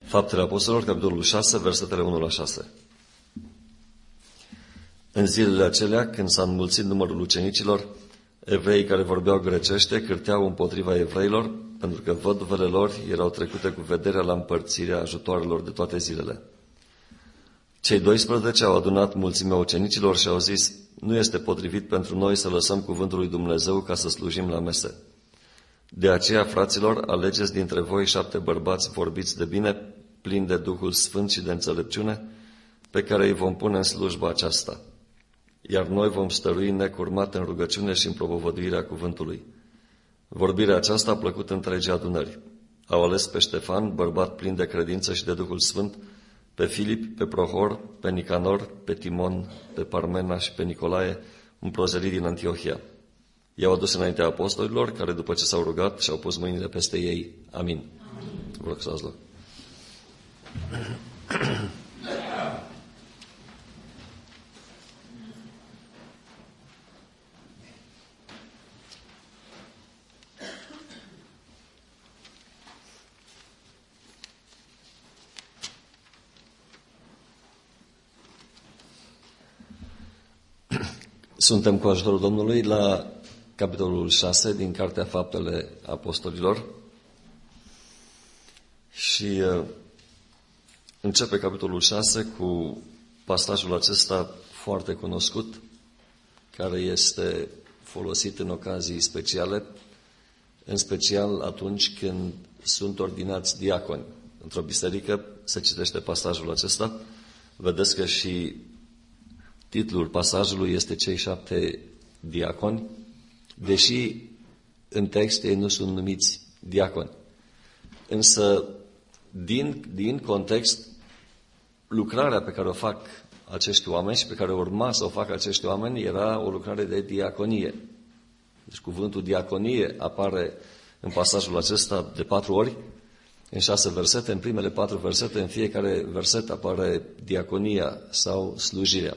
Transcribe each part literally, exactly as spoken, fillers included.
Faptele Apostolilor, capitolul șase, versetele unu la șase. În zilele acelea, când s-a înmulțit numărul ucenicilor, evreii care vorbeau grecește cârteau împotriva evreilor, pentru că văduvele lor erau trecute cu vederea la împărțirea ajutoarelor de toate zilele. Cei doisprezece au adunat mulțimea ucenicilor și au zis: nu este potrivit pentru noi să lăsăm cuvântul lui Dumnezeu ca să slujim la mese. De aceea, fraților, alegeți dintre voi șapte bărbați vorbiți de bine, plini de Duhul Sfânt și de înțelepciune, pe care îi vom pune în slujba aceasta. Iar noi vom stărui necurmat în rugăciune și în propovăduirea cuvântului. Vorbirea aceasta a plăcut întregii adunări. Au ales pe Ștefan, bărbat plin de credință și de Duhul Sfânt, pe Filip, pe Prohor, pe Nicanor, pe Timon, pe Parmena și pe Nicolae, un prozelit din Antiohia. I-au adus înaintea apostolilor, care după ce s-au rugat și-au pus mâinile peste ei. Amin. Vă rog să luați loc. Suntem cu ajutorul Domnului la capitolul șase din Cartea Faptele Apostolilor și uh, începe capitolul șase cu pasajul acesta foarte cunoscut, care este folosit în ocazii speciale, în special atunci când sunt ordinați diaconi. Într-o biserică se citește pasajul acesta. Vedeți că și titlul pasajului este Cei șapte diaconi, deși în text ei nu sunt numiți diaconi. Însă, din, din context, lucrarea pe care o fac acești oameni și pe care urma să o facă acești oameni era o lucrare de diaconie. Deci cuvântul diaconie apare în pasajul acesta de patru ori, în șase versete, în primele patru versete, în fiecare verset apare diaconia sau slujirea.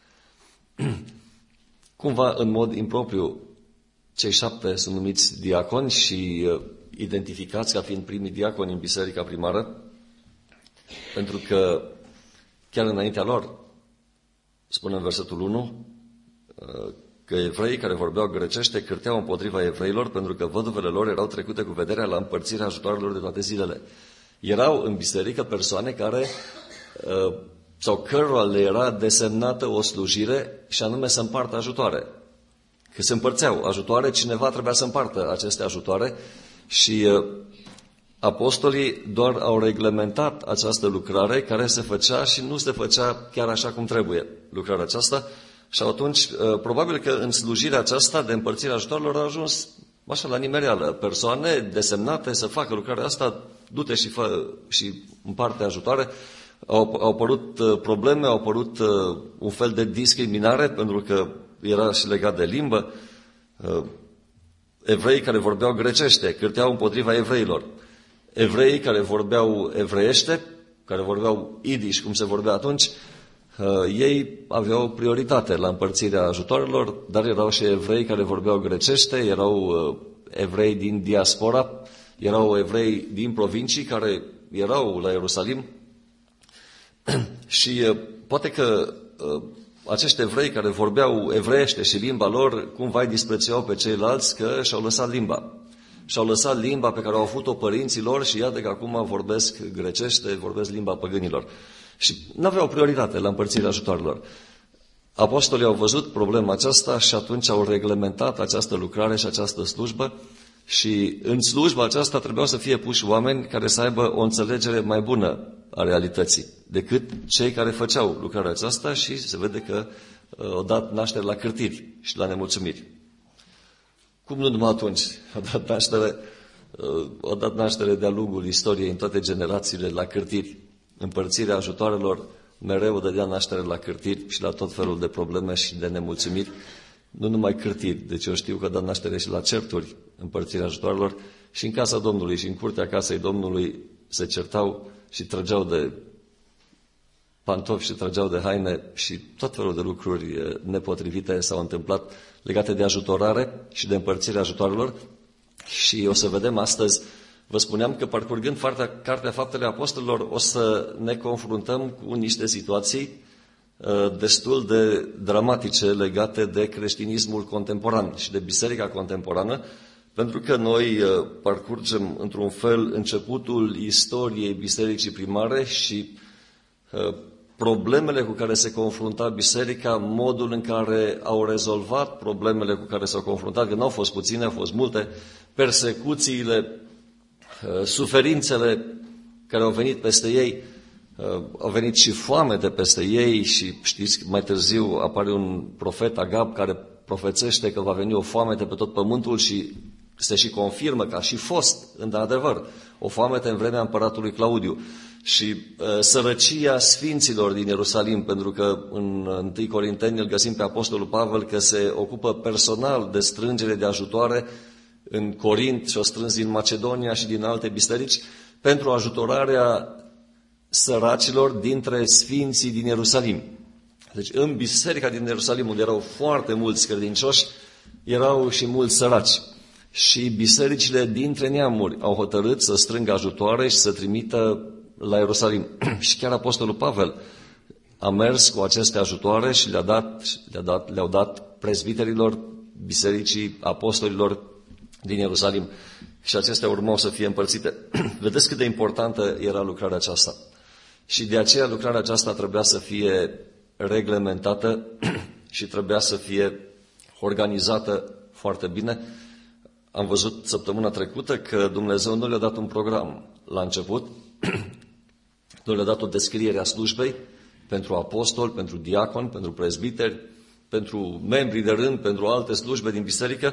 Cumva, în mod impropriu, cei șapte sunt numiți diaconi și uh, identificați ca fiind primii diaconi în biserica primară, pentru că chiar înaintea lor, spune în versetul unu, uh, că evreii care vorbeau grecește cârteau împotriva evreilor, pentru că văduvele lor erau trecute cu vederea la împărțirea ajutoarelor de toate zilele. Erau în biserică persoane care uh, sau cărora le era desemnată o slujire și anume să împartă ajutoare. Că se împărțeau ajutoare, cineva trebuia să împartă aceste ajutoare și uh, apostolii doar au reglementat această lucrare care se făcea și nu se făcea chiar așa cum trebuie lucrarea aceasta și atunci uh, probabil că în slujirea aceasta de împărțire ajutoarelor au ajuns așa la nimereală persoane desemnate să facă lucrarea asta, du-te și, fă, și împarte ajutoare. Au, au apărut uh, probleme, au apărut uh, un fel de discriminare, pentru că era și legat de limbă. Uh, evrei care vorbeau grecește cârteau împotriva evreilor. Evrei care vorbeau evreiește, care vorbeau idiș, cum se vorbea atunci, uh, ei aveau prioritate la împărțirea ajutoarelor, dar erau și evrei care vorbeau grecește, erau uh, evrei din diaspora, erau evrei din provincii care erau la Ierusalim. Și uh, poate că uh, acești evrei care vorbeau evreiește și limba lor cumva îi disprețuiau pe ceilalți că și-au lăsat limba. Și-au lăsat limba pe care au avut-o părinții lor și iată că acum vorbesc grecește, vorbesc limba păgânilor. Și nu aveau prioritate la împărțirea ajutoarelor. Apostolii au văzut problema aceasta și atunci au reglementat această lucrare și această slujbă. Și în slujba aceasta trebuiau să fie puși oameni care să aibă o înțelegere mai bună a realității decât cei care făceau lucrarea aceasta și se vede că uh, au dat naștere la cârtiri și la nemulțumiri. Cum nu numai atunci? Au dat naștere, uh, au dat naștere de-a lungul istoriei în toate generațiile la cârtiri. Împărțirea ajutoarelor mereu dădea naștere la cârtiri și la tot felul de probleme și de nemulțumiri. Nu numai cârtiri, deci eu știu că dă naștere și la certuri, împărțirea ajutoarelor, și în casa Domnului și în curtea casei Domnului se certau și trăgeau de pantofi și trăgeau de haine și tot felul de lucruri nepotrivite s-au întâmplat legate de ajutorare și de împărțirea ajutoarelor. Și o să vedem astăzi Vă spuneam că parcurgând Cartea Faptele Apostolilor o să ne confruntăm cu niște situații destul de dramatice legate de creștinismul contemporan și de biserica contemporană, pentru că noi parcurgem într-un fel începutul istoriei bisericii primare și problemele cu care se confrunta biserica, modul în care au rezolvat problemele cu care s-au confruntat, că nu au fost puține, au fost multe, persecuțiile, suferințele care au venit peste ei, au venit și foamete peste ei și știți, mai târziu apare un profet Agab care profețește că va veni o foamete pe tot pământul și se și confirmă că a și fost, într-adevăr, o foamete în vremea împăratului Claudiu. Și uh, sărăcia sfinților din Ierusalim, pentru că în întâi Corinteni îl găsim pe Apostolul Pavel că se ocupă personal de strângere de ajutoare în Corint și o strâns din Macedonia și din alte biserici pentru ajutorarea săracilor dintre sfinții din Ierusalim. Deci în biserica din Ierusalim, unde erau foarte mulți credincioși, erau și mulți săraci. Și bisericile dintre neamuri au hotărât să strângă ajutoare și să trimită la Ierusalim. Și chiar Apostolul Pavel a mers cu aceste ajutoare și le-a dat, le-a dat, le-au dat prezbiterilor bisericii apostolilor din Ierusalim. Și acestea urmau să fie împărțite. Vedeți cât de importantă era lucrarea aceasta. Și de aceea lucrarea aceasta trebuia să fie reglementată și trebuia să fie organizată foarte bine. Am văzut săptămâna trecută că Dumnezeu nu le-a dat un program la început, nu le-a dat o descriere a slujbei pentru apostoli, pentru diaconi, pentru prezbiteri, pentru membrii de rând, pentru alte slujbe din biserică,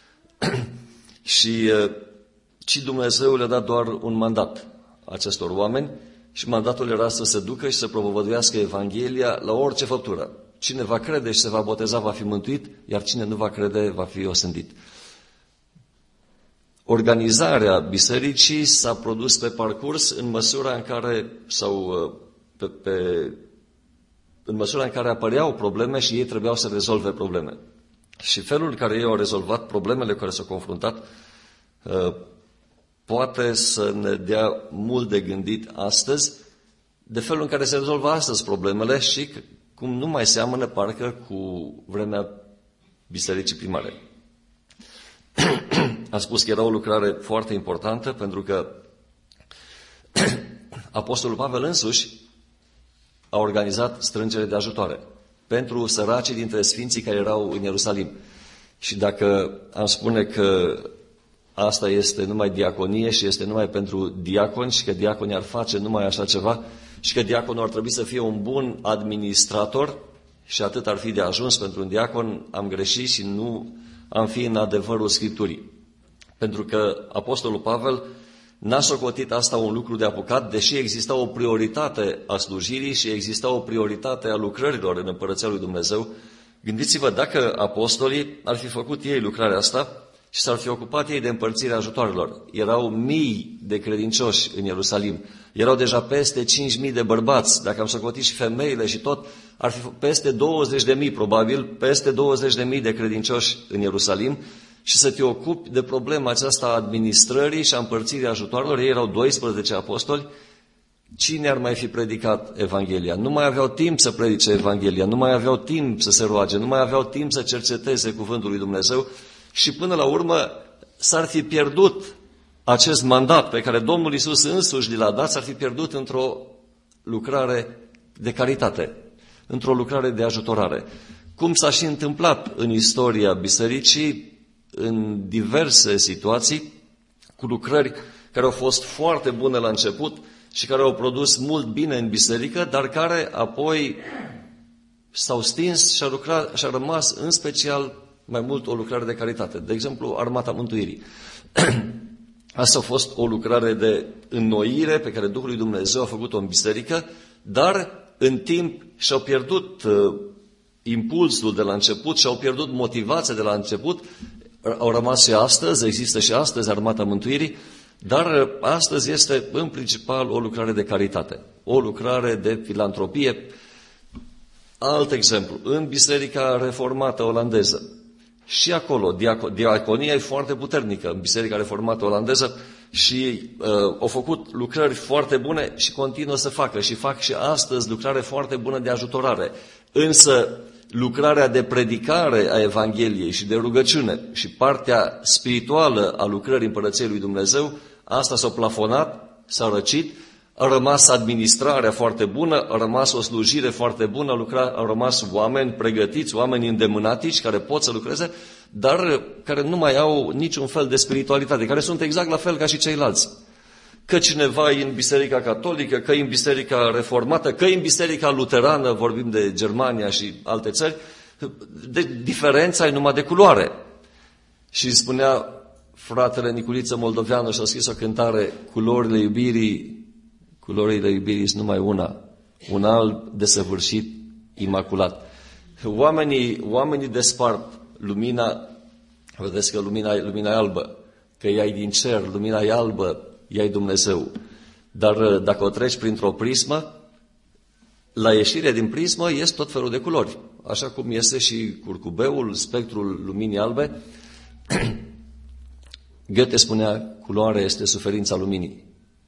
și ci Dumnezeu le-a dat doar un mandat acestor oameni și mandatul era să se ducă și să propovăduiască Evanghelia la orice făptură. Cine va crede și se va boteza va fi mântuit, iar cine nu va crede va fi osândit. Organizarea bisericii s-a produs pe parcurs în măsura în care, sau pe, pe, în măsura în care apăreau probleme și ei trebuiau să rezolve probleme. Și felul în care ei au rezolvat problemele cu care s-au confruntat poate să ne dea mult de gândit astăzi de felul în care se rezolvă astăzi problemele și cum nu mai seamănă parcă cu vremea bisericii primare. Am spus că era o lucrare foarte importantă pentru că Apostolul Pavel însuși a organizat strângere de ajutoare pentru săracii dintre sfinții care erau în Ierusalim. Și dacă am spune că asta este numai diaconie și este numai pentru diaconi și că diaconii ar face numai așa ceva și că diaconul ar trebui să fie un bun administrator și atât ar fi de ajuns pentru un diacon, am greșit și nu am fi în adevărul Scripturii. Pentru că Apostolul Pavel n-a socotit asta un lucru de apucat, deși exista o prioritate a slujirii și exista o prioritate a lucrărilor în Împărăția lui Dumnezeu. Gândiți-vă dacă apostolii ar fi făcut ei lucrarea asta și s-ar fi ocupat ei de împărțirea ajutoarelor. Erau mii de credincioși în Ierusalim. Erau deja peste cinci mii de bărbați. Dacă am socotit și femeile și tot, ar fi peste douăzeci de mii, probabil, peste douăzeci de mii de credincioși în Ierusalim. Și să te ocupi de problema aceasta a administrării și a împărțirii ajutoarelor. Ei erau doisprezece apostoli. Cine ar mai fi predicat Evanghelia? Nu mai aveau timp să predice Evanghelia, nu mai aveau timp să se roage, nu mai aveau timp să cerceteze cuvântul lui Dumnezeu și până la urmă s-ar fi pierdut acest mandat pe care Domnul Iisus însuși l-a dat, s-ar fi pierdut într-o lucrare de caritate, într-o lucrare de ajutorare. Cum s-a și întâmplat în istoria bisericii, în diverse situații, cu lucrări care au fost foarte bune la început și care au produs mult bine în biserică, dar care apoi s-au stins și a, lucrat, și a rămas în special mai mult o lucrare de caritate. De exemplu, Armata Mântuirii. Asta a fost o lucrare de înnoire pe care Duhul lui Dumnezeu a făcut-o în biserică, dar în timp și-au pierdut uh, impulsul de la început și-au pierdut motivația de la început. Au rămas și astăzi, există și astăzi Armata Mântuirii, dar astăzi este în principal o lucrare de caritate, o lucrare de filantropie. Alt exemplu, în Biserica Reformată Olandeză, și acolo diaconia e foarte puternică în Biserica Reformată Olandeză și uh, au făcut lucrări foarte bune și continuă să facă și fac și astăzi lucrare foarte bună de ajutorare. Însă lucrarea de predicare a Evangheliei și de rugăciune și partea spirituală a lucrării Împărăției lui Dumnezeu, asta s-a plafonat, s-a răcit, a rămas administrarea foarte bună, a rămas o slujire foarte bună, a, lucrat, a rămas oameni pregătiți, oameni îndemânatici care pot să lucreze, dar care nu mai au niciun fel de spiritualitate, care sunt exact la fel ca și ceilalți. Că cineva e în Biserica Catolică, că e în Biserica Reformată, că e în Biserica Luterană, vorbim de Germania și alte țări, de, diferența e numai de culoare. Și spunea fratele Niculiță Moldoveanu și a scris o cântare, culorile iubirii, culorile iubirii sunt numai una, un alb desăvârșit, imaculat. Oamenii, oamenii despart lumina, vedeți că lumina, lumina e albă, că ea e din cer, lumina e albă, ea e Dumnezeu. Dar dacă o treci printr-o prismă, la ieșire din prismă ies tot felul de culori. Așa cum este și curcubeul, spectrul luminii albe. Goethe spunea, culoarea este suferința luminii.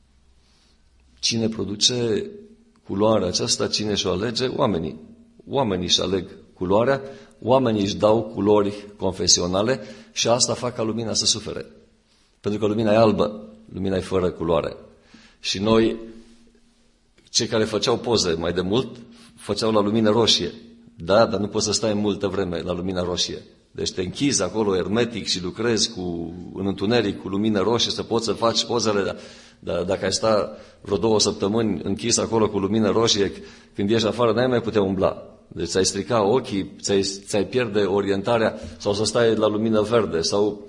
Cine produce culoarea aceasta, cine și-o alege? Oamenii. Oamenii își aleg culoarea, oamenii își dau culori confesionale și asta fac ca lumina să sufere. Pentru că lumina e albă, lumina e fără culoare. Și noi, cei care făceau poze mai de mult, făceau la lumină roșie. Da, dar nu poți să stai multă vreme la lumina roșie. Deci te închizi acolo hermetic și lucrezi cu, în întuneric cu lumină roșie să poți să faci pozele. Dar, dar dacă ai sta vreo două săptămâni închis acolo cu lumină roșie, când ieși afară n-ai mai putea umbla. Deci ți-ai strica ochii, ți-ai, ți-ai pierde orientarea sau să stai la lumină verde. Sau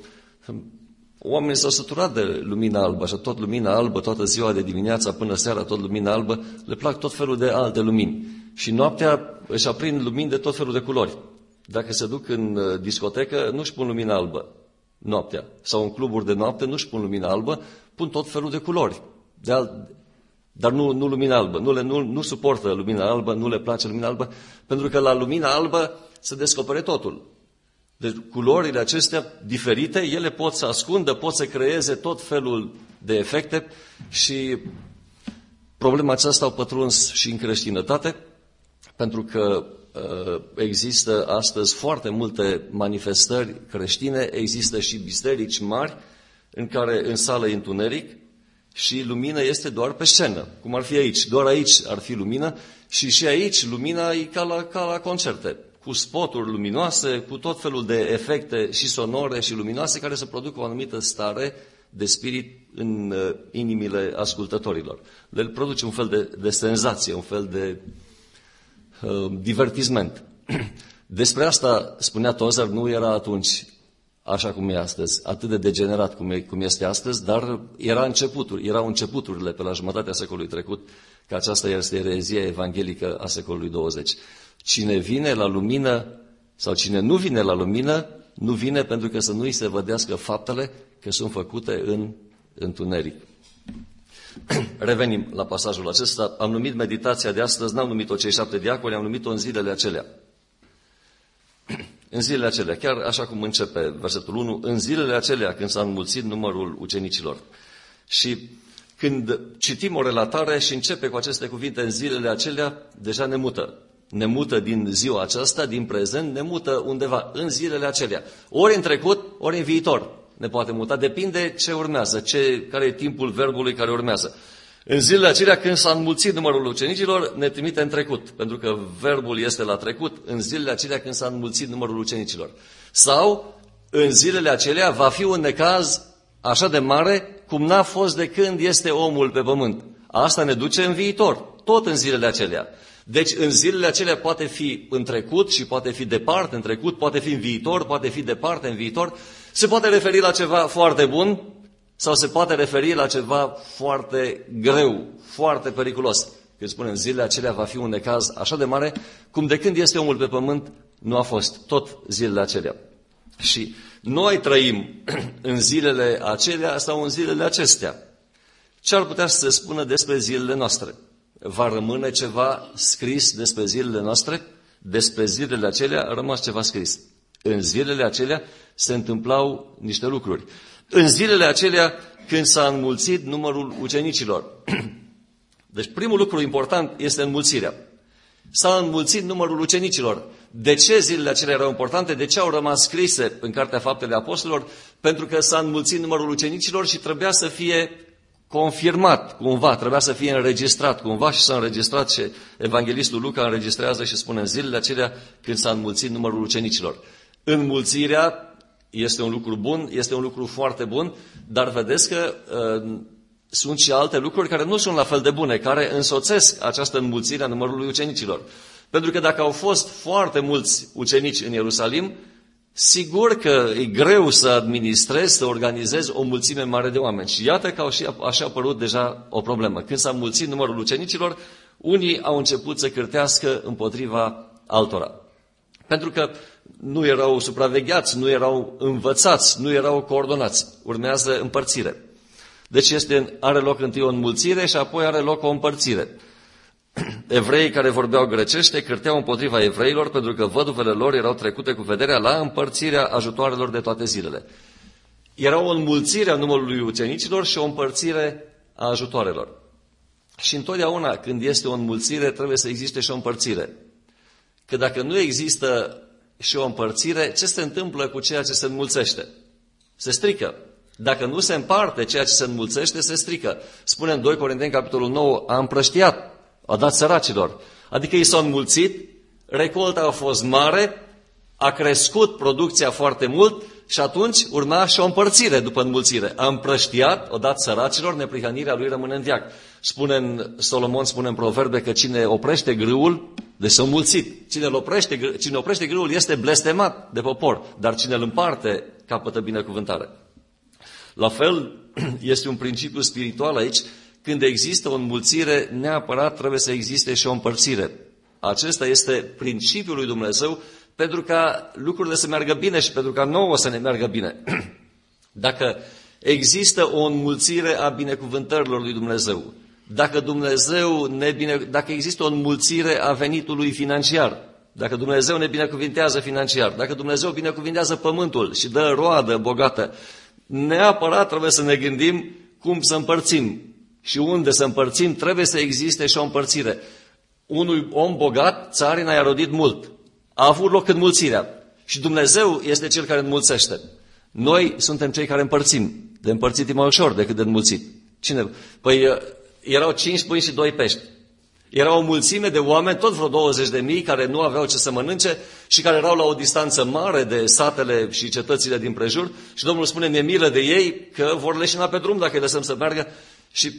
oamenii s-au săturat de lumina albă și tot lumina albă, toată ziua de dimineața până seara, tot lumina albă, le plac tot felul de alte lumini. Și noaptea își aprind lumini de tot felul de culori. Dacă se duc în discotecă, nu-și pun lumina albă noaptea. Sau în cluburi de noapte nu-și pun lumina albă, pun tot felul de culori. De alt, dar nu, nu lumina albă. Nu, le, nu, nu suportă lumina albă, nu le place lumina albă, pentru că la lumina albă se descopere totul. Deci culorile acestea diferite, ele pot să ascundă, pot să creeze tot felul de efecte și problema aceasta au pătruns și în creștinătate, pentru că uh, există astăzi foarte multe manifestări creștine, există și biserici mari în care în sală e întuneric și lumina este doar pe scenă, cum ar fi aici. Doar aici ar fi lumină și și aici lumina e ca la, ca la concerte, cu spoturi luminoase, cu tot felul de efecte și sonore și luminoase care să producă o anumită stare de spirit în uh, inimile ascultătorilor. Le produce un fel de, de senzație, un fel de uh, divertisment. Despre asta spunea Tozer, nu era atunci așa cum e astăzi, atât de degenerat cum, e, cum este astăzi, dar era începuturi, erau începuturile pe la jumătatea secolului trecut, că aceasta este erezia evanghelică a secolului douăzeci. Cine vine la lumină sau cine nu vine la lumină, nu vine pentru că să nu-i se vădească faptele că sunt făcute în întuneric. Revenim la pasajul acesta. Am numit meditația de astăzi, n-am numit-o cei șapte diaconi, am numit-o în zilele acelea. În zilele acelea, chiar așa cum începe versetul unu, în zilele acelea când s-a înmulțit numărul ucenicilor. Și când citim o relatare și începe cu aceste cuvinte în zilele acelea, deja ne mută. Ne mută din ziua aceasta, din prezent, ne mută undeva în zilele acelea. Ori în trecut, ori în viitor ne poate muta. Depinde ce urmează, ce, care e timpul verbului care urmează. În zilele acelea, când s-a înmulțit numărul ucenicilor, ne trimite în trecut, pentru că verbul este la trecut, în zilele acelea când s-a înmulțit numărul ucenicilor. Sau, în zilele acelea, va fi un necaz așa de mare cum n-a fost de când este omul pe pământ. Asta ne duce în viitor, tot în zilele acelea. Deci, în zilele acelea poate fi în trecut și poate fi departe în trecut, poate fi în viitor, poate fi departe în viitor. Se poate referi la ceva foarte bun sau se poate referi la ceva foarte greu, foarte periculos. Când spunem, zilele acelea va fi un necaz așa de mare, cum de când este omul pe pământ nu a fost, tot zilele acelea. Și noi trăim în zilele acelea sau în zilele acestea. Ce ar putea să se spună despre zilele noastre? Va rămâne ceva scris despre zilele noastre? Despre zilele acelea a rămas ceva scris. În zilele acelea se întâmplau niște lucruri. în zilele acelea când s-a înmulțit numărul ucenicilor. Deci primul lucru important este înmulțirea. S-a înmulțit numărul ucenicilor. De ce zilele acelea erau importante? De ce au rămas scrise în Cartea Faptele Apostolilor? Pentru că s-a înmulțit numărul ucenicilor și trebuia să fie confirmat cumva, trebuia să fie înregistrat cumva și s-a înregistrat și Evanghelistul Luca înregistrează și spune în zilele acelea când s-a înmulțit numărul ucenicilor. Înmulțirea este un lucru bun, este un lucru foarte bun, dar vedeți că uh, sunt și alte lucruri care nu sunt la fel de bune, care însoțesc această înmulțire a numărului ucenicilor. Pentru că dacă au fost foarte mulți ucenici în Ierusalim, sigur că e greu să administrezi, să organizezi o mulțime mare de oameni. Și iată că au și, așa a apărut deja o problemă. Când s-a înmulțit numărul ucenicilor, unii au început să cârtească împotriva altora. Pentru că nu erau supravegheați, nu erau învățați, nu erau coordonați. Urmează împărțire. Deci este, are loc întâi o înmulțire și apoi are loc o împărțire. Evreii care vorbeau grecește cârteau împotriva evreilor pentru că văduvele lor erau trecute cu vederea la împărțirea ajutoarelor de toate zilele. Era o înmulțire a numărului ucenicilor și o împărțire a ajutoarelor. Și întotdeauna când este o înmulțire trebuie să existe și o împărțire. Că dacă nu există și o împărțire, ce se întâmplă cu ceea ce se înmulțește? Se strică. Dacă nu se împarte ceea ce se înmulțește, se strică. Spune în doi Corinteni, capitolul nouă, a împrăștiat, a dat săracilor. Adică ei s-au înmulțit, recolta a fost mare, a crescut producția foarte mult și atunci urma și o împărțire după înmulțire. A împrăștiat, a dat săracilor, neprihănirea lui rămâne în veac. Spune în, Solomon spune în Proverbe că cine oprește grâul, deci s-a înmulțit. Cine oprește, cine oprește grâul este blestemat de popor, dar cine îl împarte capătă binecuvântare. La fel, este un principiu spiritual aici, când există o înmulțire, neapărat trebuie să existe și o împărțire. Acesta este principiul lui Dumnezeu pentru ca lucrurile să meargă bine și pentru ca nouă să ne meargă bine. Dacă există o înmulțire a binecuvântărilor lui Dumnezeu, dacă Dumnezeu ne bine, dacă există o înmulțire a venitului financiar, dacă Dumnezeu ne binecuvintează financiar, dacă Dumnezeu binecuvintează pământul și dă roadă bogată, neapărat trebuie să ne gândim cum să împărțim. Și unde să împărțim, trebuie să existe și o împărțire. Unui om bogat, țarina i-a rodit mult. A avut loc înmulțirea. Și Dumnezeu este Cel care înmulțește. Noi suntem cei care împărțim. De împărțit e mai ușor decât de înmulțit. Cine? Păi erau cinci pâini și doi pești. Era o mulțime de oameni, tot vreo douăzeci de mii, care nu aveau ce să mănânce și care erau la o distanță mare de satele și cetățile din prejur. Și Domnul spune, ne milă de ei că vor leșina pe drum dacă îi lăsăm să meargă. Și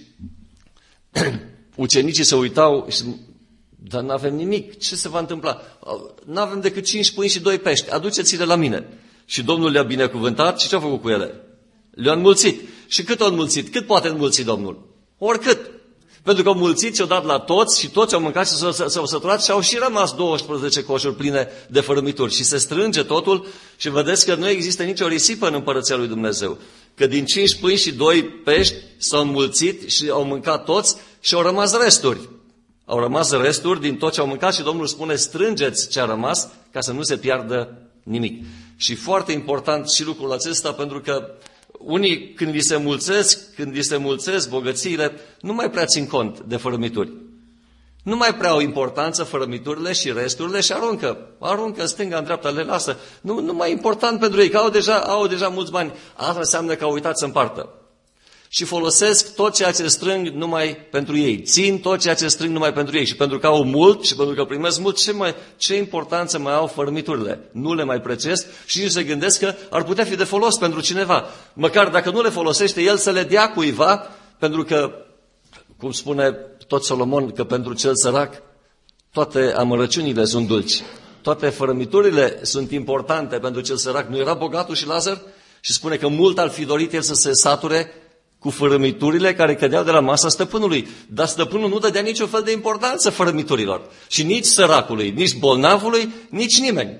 ucenicii se uitau și dar nu avem nimic, ce se va întâmpla? Nu avem decât cinci pâini și doi pești, aduceți-le la mine. Și Domnul le-a binecuvântat și ce a făcut cu ele? Le-a înmulțit. Și cât a înmulțit? Cât poate înmulți Domnul? Oricât. Pentru că au mulțit și au dat la toți și toți au mâncat și s-au săturat și au și rămas douăsprezece coșuri pline de fărâmituri. Și se strânge totul și vedeți că nu există nicio risipă în împărăția lui Dumnezeu. Că din cinci pâini și doi pești s-au înmulțit și au mâncat toți și au rămas resturi. Au rămas resturi din tot ce au mâncat și Domnul spune strângeți ce a rămas ca să nu se piardă nimic. Și foarte important și lucrul acesta pentru că unii când li se mulțesc, când li se mulțesc bogățiile, nu mai prea țin cont de fărâmituri. Nu mai prea au importanță fărâmiturile și resturile și aruncă. Aruncă în stânga, în dreapta, le lasă. Nu, nu mai e important pentru ei, că au deja, au deja mulți bani. Asta înseamnă că au uitat să împartă. Și folosesc tot ceea ce strâng numai pentru ei. Țin tot ceea ce strâng numai pentru ei. Și pentru că au mult și pentru că primesc mult, ce, mai, ce importanță mai au fărâmiturile? Nu le mai prețesc și nici se gândesc că ar putea fi de folos pentru cineva. Măcar dacă nu le folosește el să le dea cuiva, pentru că, cum spune tot Solomon, că pentru cel sărac toate amărăciunile sunt dulci. Toate fărâmiturile sunt importante pentru cel sărac. Nu era bogatul și Lazar? Și spune că mult ar fi dorit el să se sature cu fărâmiturile care cădeau de la masa stăpânului. Dar stăpânul nu dădea niciun fel de importanță fărâmiturilor. Și nici săracului, nici bolnavului, nici nimeni.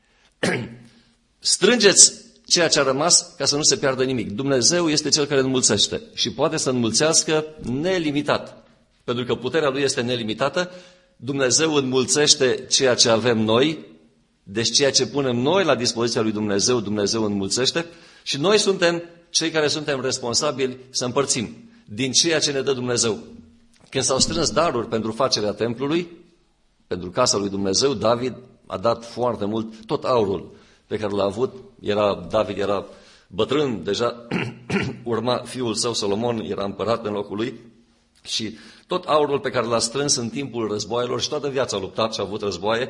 Strângeți ceea ce a rămas ca să nu se piardă nimic. Dumnezeu este Cel care înmulțește și poate să înmulțească nelimitat. Pentru că puterea Lui este nelimitată, Dumnezeu înmulțește ceea ce avem noi, deci ceea ce punem noi la dispoziția lui Dumnezeu, Dumnezeu înmulțește și noi suntem cei care suntem responsabili să împărțim din ceea ce ne dă Dumnezeu. Când s-au strâns daruri pentru facerea templului, pentru casa lui Dumnezeu, David a dat foarte mult, tot aurul pe care l-a avut. Era, David era bătrân, deja urma fiul său Solomon, era împărat în locul lui și tot aurul pe care l-a strâns în timpul războaielor și toată viața a luptat și a avut războaie,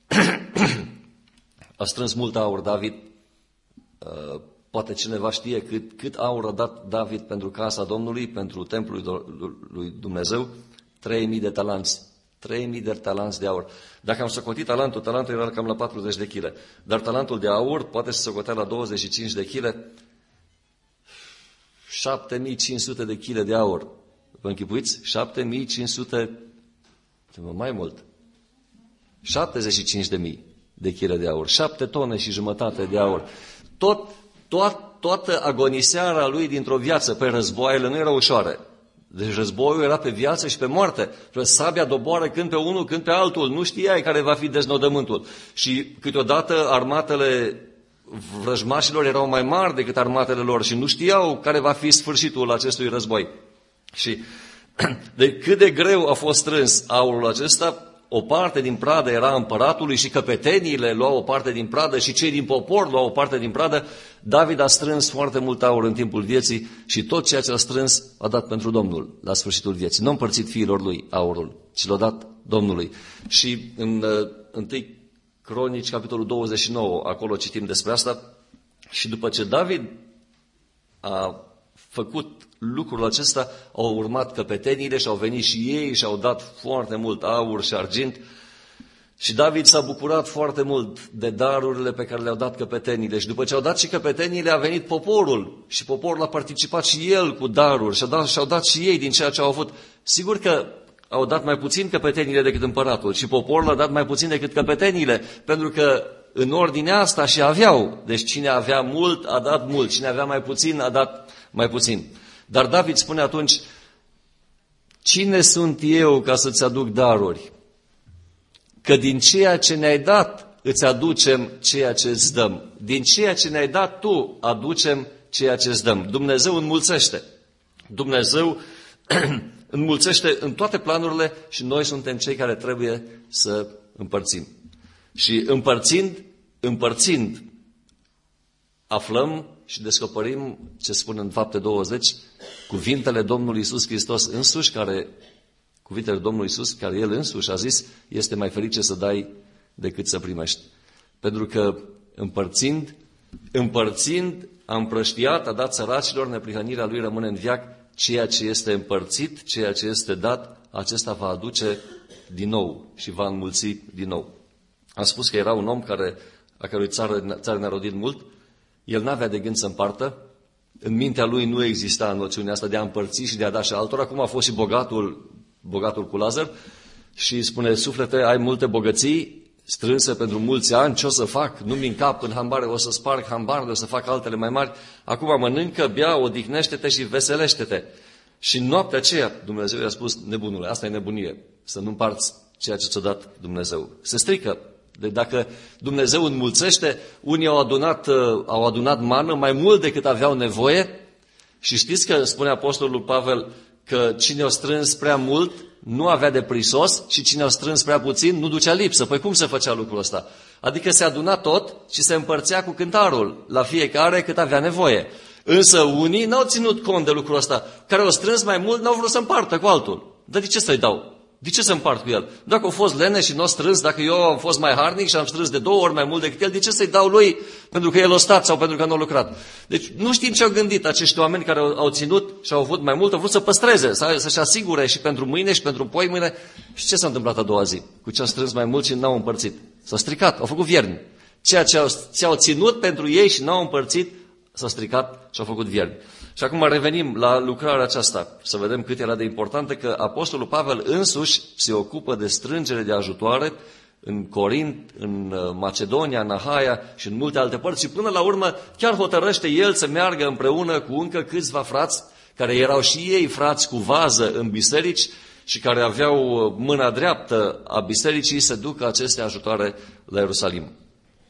a strâns mult aur David. Poate cineva știe cât, cât aur a dat David pentru casa Domnului, pentru templul lui Dumnezeu? trei mii de talanți. trei mii de talanți de aur. Dacă am socotit talentul, talentul era cam la patruzeci de kg. Dar talentul de aur poate să socotea la douăzeci și cinci de kg. șapte mii cinci sute de kg de aur. Vă închipuiți? șapte mii cinci sute, mai mult. șaptezeci și cinci de mii de kg de aur. șapte tone și jumătate de aur. Tot, tot, toată agoniseara lui dintr-o viață pe războaiele nu era ușoare. Deci războiul era pe viață și pe moarte. Sabia doboară când pe unul, când pe altul. Nu știai care va fi deznodământul. Și câteodată armatele vrăjmașilor erau mai mari decât armatele lor și nu știau care va fi sfârșitul acestui război. Și de cât de greu a fost strâns aurul acesta, o parte din pradă era împăratului și căpeteniile luau o parte din pradă și cei din popor luau o parte din pradă. David a strâns foarte mult aur în timpul vieții și tot ceea ce a strâns a dat pentru Domnul la sfârșitul vieții. Nu a împărțit fiilor lui aurul, ci l-a dat Domnului. Și în întâi Cronici, capitolul douăzeci și nouă, acolo citim despre asta. Și după ce David a făcut lucrul acesta, au urmat căpeteniile și au venit și ei și au dat foarte mult aur și argint. Și David s-a bucurat foarte mult de darurile pe care le-au dat căpeteniile. Și după ce au dat și căpeteniile, a venit poporul. Și poporul a participat și el cu daruri și-au dat, și-au dat și ei din ceea ce au avut. Sigur că au dat mai puțin căpeteniile decât împăratul și poporul a dat mai puțin decât căpeteniile, pentru că în ordinea asta și aveau. Deci cine avea mult a dat mult, cine avea mai puțin a dat mai puțin. Dar David spune atunci, cine sunt eu ca să-ți aduc daruri? Că din ceea ce ne-ai dat îți aducem ceea ce îți dăm. Din ceea ce ne-ai dat tu aducem ceea ce îți dăm. Dumnezeu înmulțește. Dumnezeu înmulțește în toate planurile și noi suntem cei care trebuie să împărțim. Și împărțind, împărțind, aflăm și descoperim ce spune în Fapte douăzeci, cuvintele Domnului Iisus Hristos însuși, care, cuvintele Domnului Iisus, care El însuși a zis, este mai ferice să dai decât să primești. Pentru că împărțind, împărțind, a împrăștiat, a dat săracilor, neprihănirea Lui rămâne în veac, ceea ce este împărțit, ceea ce este dat, acesta va aduce din nou și va înmulți din nou. Am spus că era un om care, a cărui țară, țară ne-a rodit mult, el n-avea de gând să împartă, în mintea lui nu exista noțiunea asta de a împărți și de a da și altora, cum a fost și bogatul, bogatul cu Lazar, și spune, suflete, ai multe bogății strânse pentru mulți ani, ce o să fac? Nu-mi încap în hambare, o să sparg hambarele, o să fac altele mai mari, acum mănâncă, bea, odihnește-te și veselește-te. Și noaptea aceea Dumnezeu i-a spus, nebunule, asta e nebunie, să nu împarți ceea ce ți-a dat Dumnezeu. Se strică. De dacă Dumnezeu înmulțește, unii au adunat, au adunat mană mai mult decât aveau nevoie și știți că spune Apostolul Pavel că cine o strâns prea mult nu avea de prisos și cine o strâns prea puțin nu ducea lipsă. Păi cum se făcea lucrul ăsta? Adică se aduna tot și se împărțea cu cântarul la fiecare cât avea nevoie. Însă unii n-au ținut cont de lucrul ăsta. Care au strâns mai mult n-au vrut să împartă cu altul. Dar de ce să-i dau? De ce să împart cu el? Dacă a fost lene și nu a strâns, dacă eu am fost mai harnic și am strâns de două ori mai mult decât el, de ce să-i dau lui pentru că el a stat sau pentru că nu a lucrat? Deci nu știm ce au gândit acești oameni care au, au ținut și au avut mai mult, au vrut să păstreze, să, să-și asigure și pentru mâine și pentru poi mâine. Și ce s-a întâmplat a doua zi? Cu ce au strâns mai mult și n-au împărțit. S-a stricat, au făcut vierni. Ceea ce au, ce au ținut pentru ei și n-au împărțit, s-a stricat și au făcut vierni. Și acum revenim la lucrarea aceasta, să vedem cât era de importantă că Apostolul Pavel însuși se ocupă de strângere de ajutoare în Corint, în Macedonia, în Ahaia și în multe alte părți și până la urmă chiar hotărăște el să meargă împreună cu încă câțiva frați care erau și ei frați cu vază în biserici și care aveau mâna dreaptă a bisericii să ducă aceste ajutoare la Ierusalim.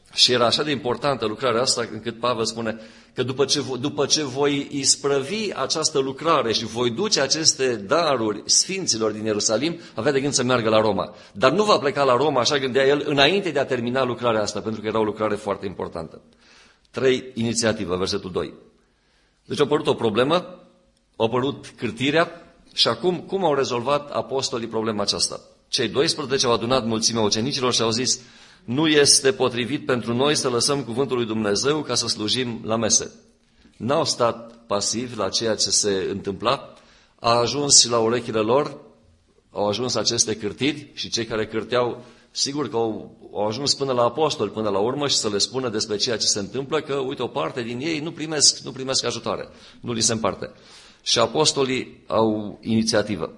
Și era așa de importantă lucrarea asta încât Pavel spune că după ce, după ce voi isprăvi această lucrare și voi duce aceste daruri sfinților din Ierusalim, avea de gând să meargă la Roma. Dar nu va pleca la Roma, așa gândea el, înainte de a termina lucrarea asta, pentru că era o lucrare foarte importantă. Trei, inițiativă, versetul doi. Deci a apărut o problemă, a apărut cârtirea și acum cum au rezolvat apostolii problema aceasta? Cei doisprezece au adunat mulțimea ucenicilor și au zis: nu este potrivit pentru noi să lăsăm cuvântul lui Dumnezeu ca să slujim la mese. N-au stat pasivi la ceea ce se întâmpla, a ajuns și la urechile lor, au ajuns aceste cârtiri și cei care cârteau, sigur că au, au ajuns până la apostoli, până la urmă și să le spună despre ceea ce se întâmplă, că uite, o parte din ei nu primesc, nu primesc ajutoare, nu li se împarte. Și apostolii au inițiativă.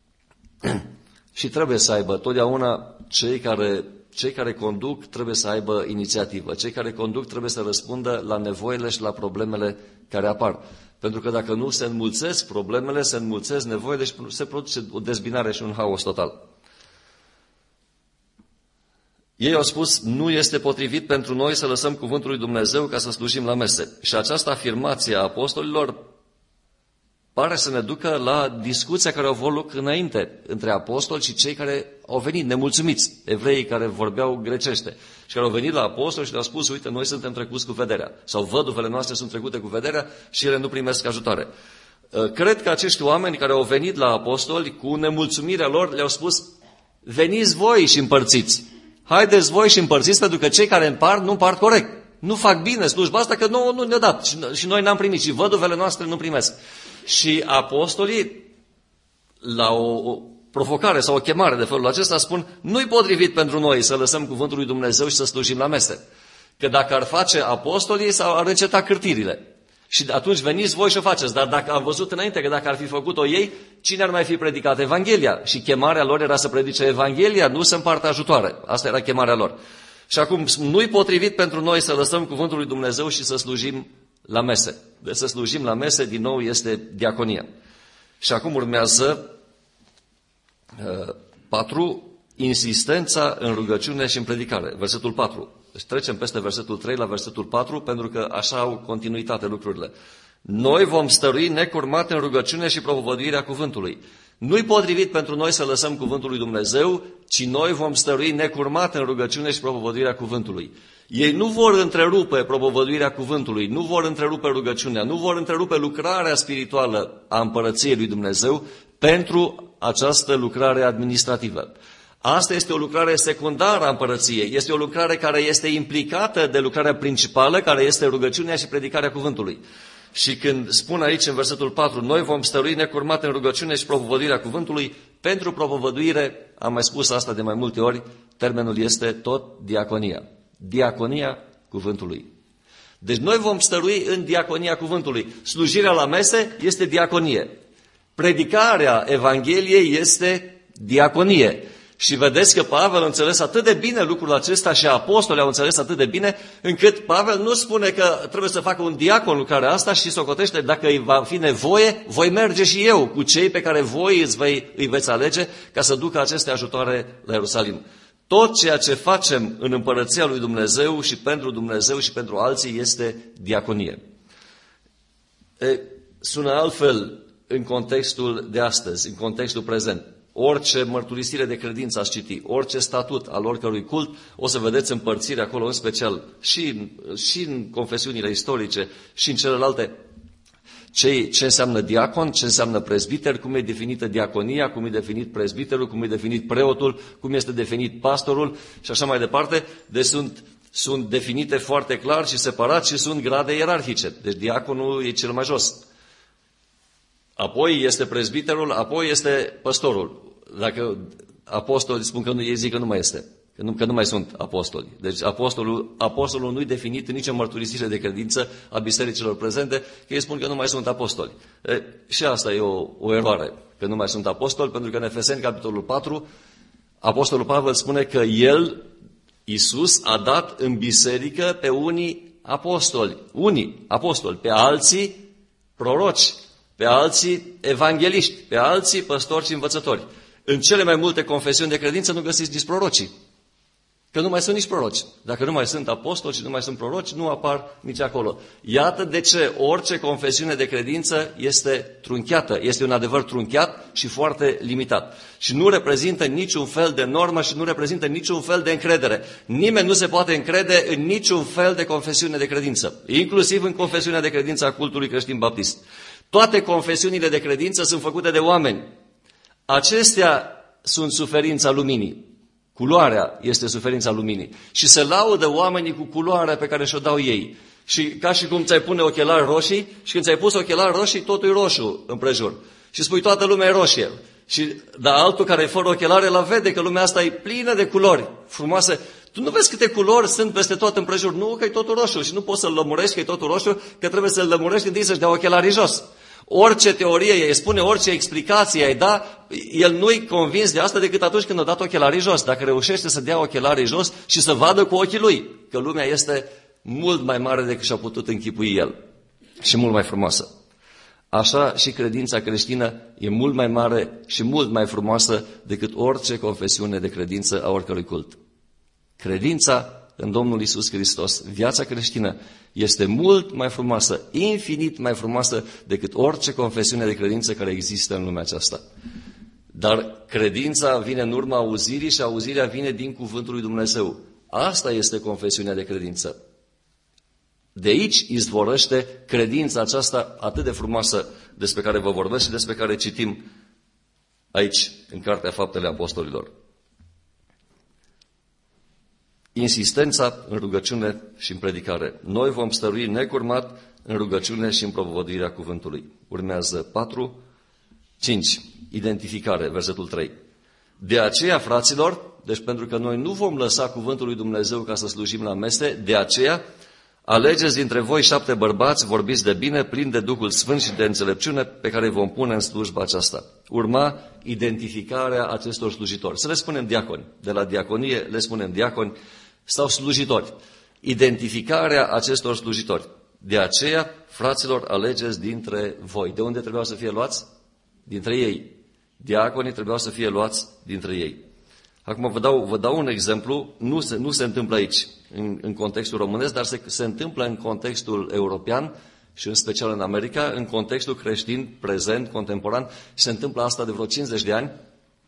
Și trebuie să aibă totdeauna cei care... Cei care conduc trebuie să aibă inițiativă. Cei care conduc trebuie să răspundă la nevoile și la problemele care apar. Pentru că dacă nu se înmulțesc problemele, se înmulțesc nevoile și se produce o dezbinare și un haos total. Ei au spus: nu este potrivit pentru noi să lăsăm cuvântul lui Dumnezeu ca să slujim la mese. Și această afirmație a apostolilor pare să ne ducă la discuția care au avut loc înainte între apostoli și cei care au venit nemulțumiți, evreii care vorbeau grecește și care au venit la apostoli și le-au spus: uite, noi suntem trecuți cu vederea, sau văduvele noastre sunt trecute cu vederea și ele nu primesc ajutoare. Cred că acești oameni care au venit la apostoli cu nemulțumirea lor le-au spus: veniți voi și împărțiți, haideți voi și împărțiți, pentru că cei care împart nu împart corect, nu fac bine slujba asta, că nouă nu ne-a dat și noi n-am primit și văduvele noastre nu primesc. Și apostolii, la o provocare sau o chemare de felul acesta, spun: nu-i potrivit pentru noi să lăsăm cuvântul lui Dumnezeu și să slujim la mese. Că dacă ar face apostolii, s-ar ar înceta cârtirile. Și atunci veniți voi și o faceți. Dar dacă am văzut înainte că dacă ar fi făcut-o ei, cine ar mai fi predicat Evanghelia? Și chemarea lor era să predice Evanghelia, nu să împartă ajutoare. Asta era chemarea lor. Și acum, nu-i potrivit pentru noi să lăsăm cuvântul lui Dumnezeu și să slujim la mese. De să slujim la mese, din nou, este diaconia. Și acum urmează uh, patru, insistența în rugăciune și în predicare. Versetul patru. Deci trecem peste versetul trei la versetul patru, pentru că așa au continuitate lucrurile. Noi vom stărui necurmat în rugăciune și propovăduirea cuvântului. Nu-i potrivit pentru noi să lăsăm cuvântul lui Dumnezeu, ci noi vom stărui necurmat în rugăciune și propovăduirea cuvântului. Ei nu vor întrerupe propovăduirea cuvântului, nu vor întrerupe rugăciunea, nu vor întrerupe lucrarea spirituală a împărăției lui Dumnezeu pentru această lucrare administrativă. Asta este o lucrare secundară a împărăției, este o lucrare care este implicată de lucrarea principală, care este rugăciunea și predicarea cuvântului. Și când spun aici în versetul patru, noi vom stărui necurmat în rugăciune și propovăduirea cuvântului, pentru propovăduire, am mai spus asta de mai multe ori, termenul este tot diaconia. Diaconia cuvântului. Deci noi vom stărui în diaconia cuvântului. Slujirea la mese este diaconie. Predicarea Evangheliei este diaconie. Și vedeți că Pavel a înțeles atât de bine lucrul acesta și apostolii au înțeles atât de bine, încât Pavel nu spune că trebuie să facă un diacon lucrarea asta și socotește, dacă îi va fi nevoie, voi merge și eu cu cei pe care voi îți vei, îi veți alege ca să ducă aceste ajutoare la Ierusalim. Tot ceea ce facem în împărăția lui Dumnezeu și pentru Dumnezeu și pentru alții este diaconie. E, sună altfel în contextul de astăzi, în contextul prezent. Orice mărturisire de credință ați citi, orice statut al oricărui cult, o să vedeți împărțire acolo, în special și, și în confesiunile istorice și în celelalte. Ce, ce înseamnă diacon, ce înseamnă prezbiter, cum e definită diaconia, cum e definit prezbiterul, cum e definit preotul, cum este definit pastorul și așa mai departe. Deci sunt, sunt definite foarte clar și separat și sunt grade ierarhice. Deci diaconul e cel mai jos. Apoi este prezbiterul, apoi este păstorul. Dacă apostolii spun că nu, ei zic că nu mai este, că nu, că nu mai sunt apostoli. Deci apostolul, apostolul nu-i definit în nicio mărturisire de credință a bisericilor prezente, că ei spun că nu mai sunt apostoli. E, și asta e o, o eroare, că nu mai sunt apostoli, pentru că în Efeseni, capitolul patru, apostolul Pavel spune că el, Iisus, a dat în biserică pe unii apostoli, unii apostoli, pe alții proroci, pe alții evangeliști, pe alții păstori și învățători. În cele mai multe confesiuni de credință nu găsiți nici prorocii. Că nu mai sunt nici proroci. Dacă nu mai sunt apostoli și nu mai sunt proroci, nu apar nici acolo. Iată de ce orice confesiune de credință este trunchiată. Este un adevăr trunchiat și foarte limitat. Și nu reprezintă niciun fel de normă și nu reprezintă niciun fel de încredere. Nimeni nu se poate încrede în niciun fel de confesiune de credință. Inclusiv în confesiunea de credință a cultului creștin baptist. Toate confesiunile de credință sunt făcute de oameni. Acestea sunt suferința luminii. Culoarea este suferința luminii. Și se laudă oamenii cu culoarea pe care și-o dau ei. Și ca și cum ți-ai pune ochelari roșii și când ți-ai pus ochelari roșii, totul e roșu împrejur. Și spui toată lumea e roșie. Și, dar altul care e fără ochelare la vede că lumea asta e plină de culori frumoase. Tu nu vezi câte culori sunt peste tot împrejur? Nu, că e totul roșu și nu poți să-l lămurești că e totul roșu, că trebuie să-l lămurești întâi să-și dea ochelarii jos. Orice teorie îi spune, orice explicație ai da, el nu-i convins de asta decât atunci când a dat ochelarii jos. Dacă reușește să dea ochelarii jos și să vadă cu ochii lui că lumea este mult mai mare decât și-a putut închipui el și mult mai frumoasă. Așa și credința creștină e mult mai mare și mult mai frumoasă decât orice confesiune de credință a oricărui cult. Credința în Domnul Iisus Hristos, viața creștină, este mult mai frumoasă, infinit mai frumoasă decât orice confesiune de credință care există în lumea aceasta. Dar credința vine în urma auzirii și auzirea vine din cuvântul lui Dumnezeu. Asta este confesiunea de credință. De aici izvorăște credința aceasta atât de frumoasă despre care vă vorbesc și despre care citim aici, în Cartea Faptele Apostolilor. Insistența în rugăciune și în predicare. Noi vom stărui necurmat în rugăciune și în propovăduirea cuvântului. Urmează patru, cinci. Identificare, versetul trei. De aceea, fraților, deci pentru că noi nu vom lăsa cuvântul lui Dumnezeu ca să slujim la mese, de aceea alegeți dintre voi șapte bărbați, vorbiți de bine, plini de Duhul Sfânt și de înțelepciune, pe care îi vom pune în slujba aceasta. Urma identificarea acestor slujitori. Să le spunem diaconi. De la diaconie le spunem diaconi sau slujitori. Identificarea acestor slujitori. De aceea, fraților, alegeți dintre voi. De unde trebuiau să fie luați? Dintre ei. Diaconii trebuiau să fie luați dintre ei. Acum vă dau, vă dau un exemplu, nu se, nu se întâmplă aici, în, în contextul românesc, dar se, se întâmplă în contextul european și în special în America, în contextul creștin prezent, contemporan, și se întâmplă asta de vreo cincizeci de ani,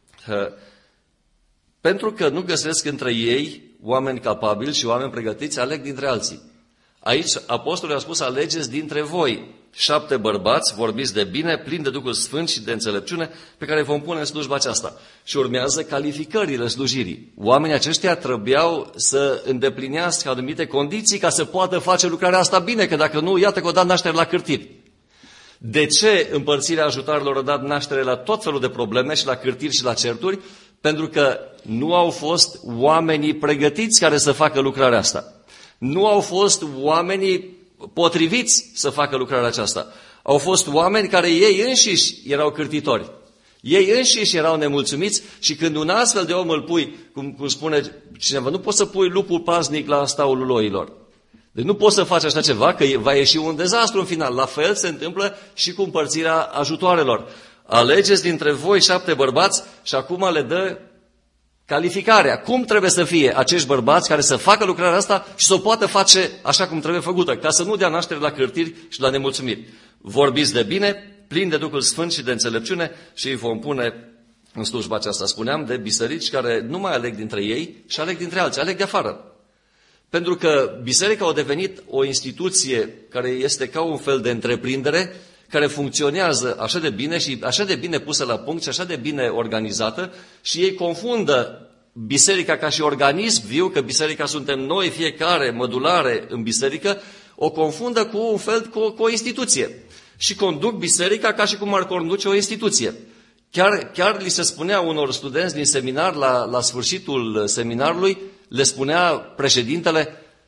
pentru că nu găsesc între ei oameni capabili și oameni pregătiți, aleg dintre alții. Aici apostolul a spus, alegeți dintre voi șapte bărbați, vorbiți de bine, plini de Duhul Sfânt și de înțelepciune, pe care vom pune în slujba aceasta. Și urmează calificările slujirii. Oamenii aceștia trebuiau să îndeplinească anumite condiții ca să poată face lucrarea asta bine, că dacă nu, iată că o dat naștere la cârtiri. De ce împărțirea ajutoarelor a dat naștere la tot felul de probleme și la cârtiri și la certuri? Pentru că nu au fost oamenii pregătiți care să facă lucrarea asta. Nu au fost oamenii potriviți să facă lucrarea aceasta. Au fost oameni care ei înșiși erau cârtitori. Ei înșiși erau nemulțumiți și când un astfel de om îl pui, cum, cum spune cineva, nu poți să pui lupul paznic la staulul oilor. Deci nu poți să faci așa ceva, că va ieși un dezastru în final. La fel se întâmplă și cu împărțirea ajutoarelor. Alegeți dintre voi șapte bărbați și acum le dă calificarea. Cum trebuie să fie acești bărbați care să facă lucrarea asta și să o poată face așa cum trebuie făcută, ca să nu dea naștere la cârtiri și la nemulțumiri. Vorbiți de bine, plini de Duhul Sfânt și de înțelepciune și îi vom pune în slujba aceasta. Spuneam de biserici care nu mai aleg dintre ei și aleg dintre alții, aleg de afară. Pentru că biserica a devenit o instituție care este ca un fel de întreprindere, care funcționează așa de bine și așa de bine pusă la punct și așa de bine organizată și ei confundă biserica ca și organism viu, că biserica suntem noi, fiecare mădulare în biserică, o confundă cu un fel, cu, cu o instituție. Și conduc biserica ca și cum ar conduce o instituție. Chiar, chiar li se spunea unor studenți din seminar, la, la sfârșitul seminarului, le spunea președintele,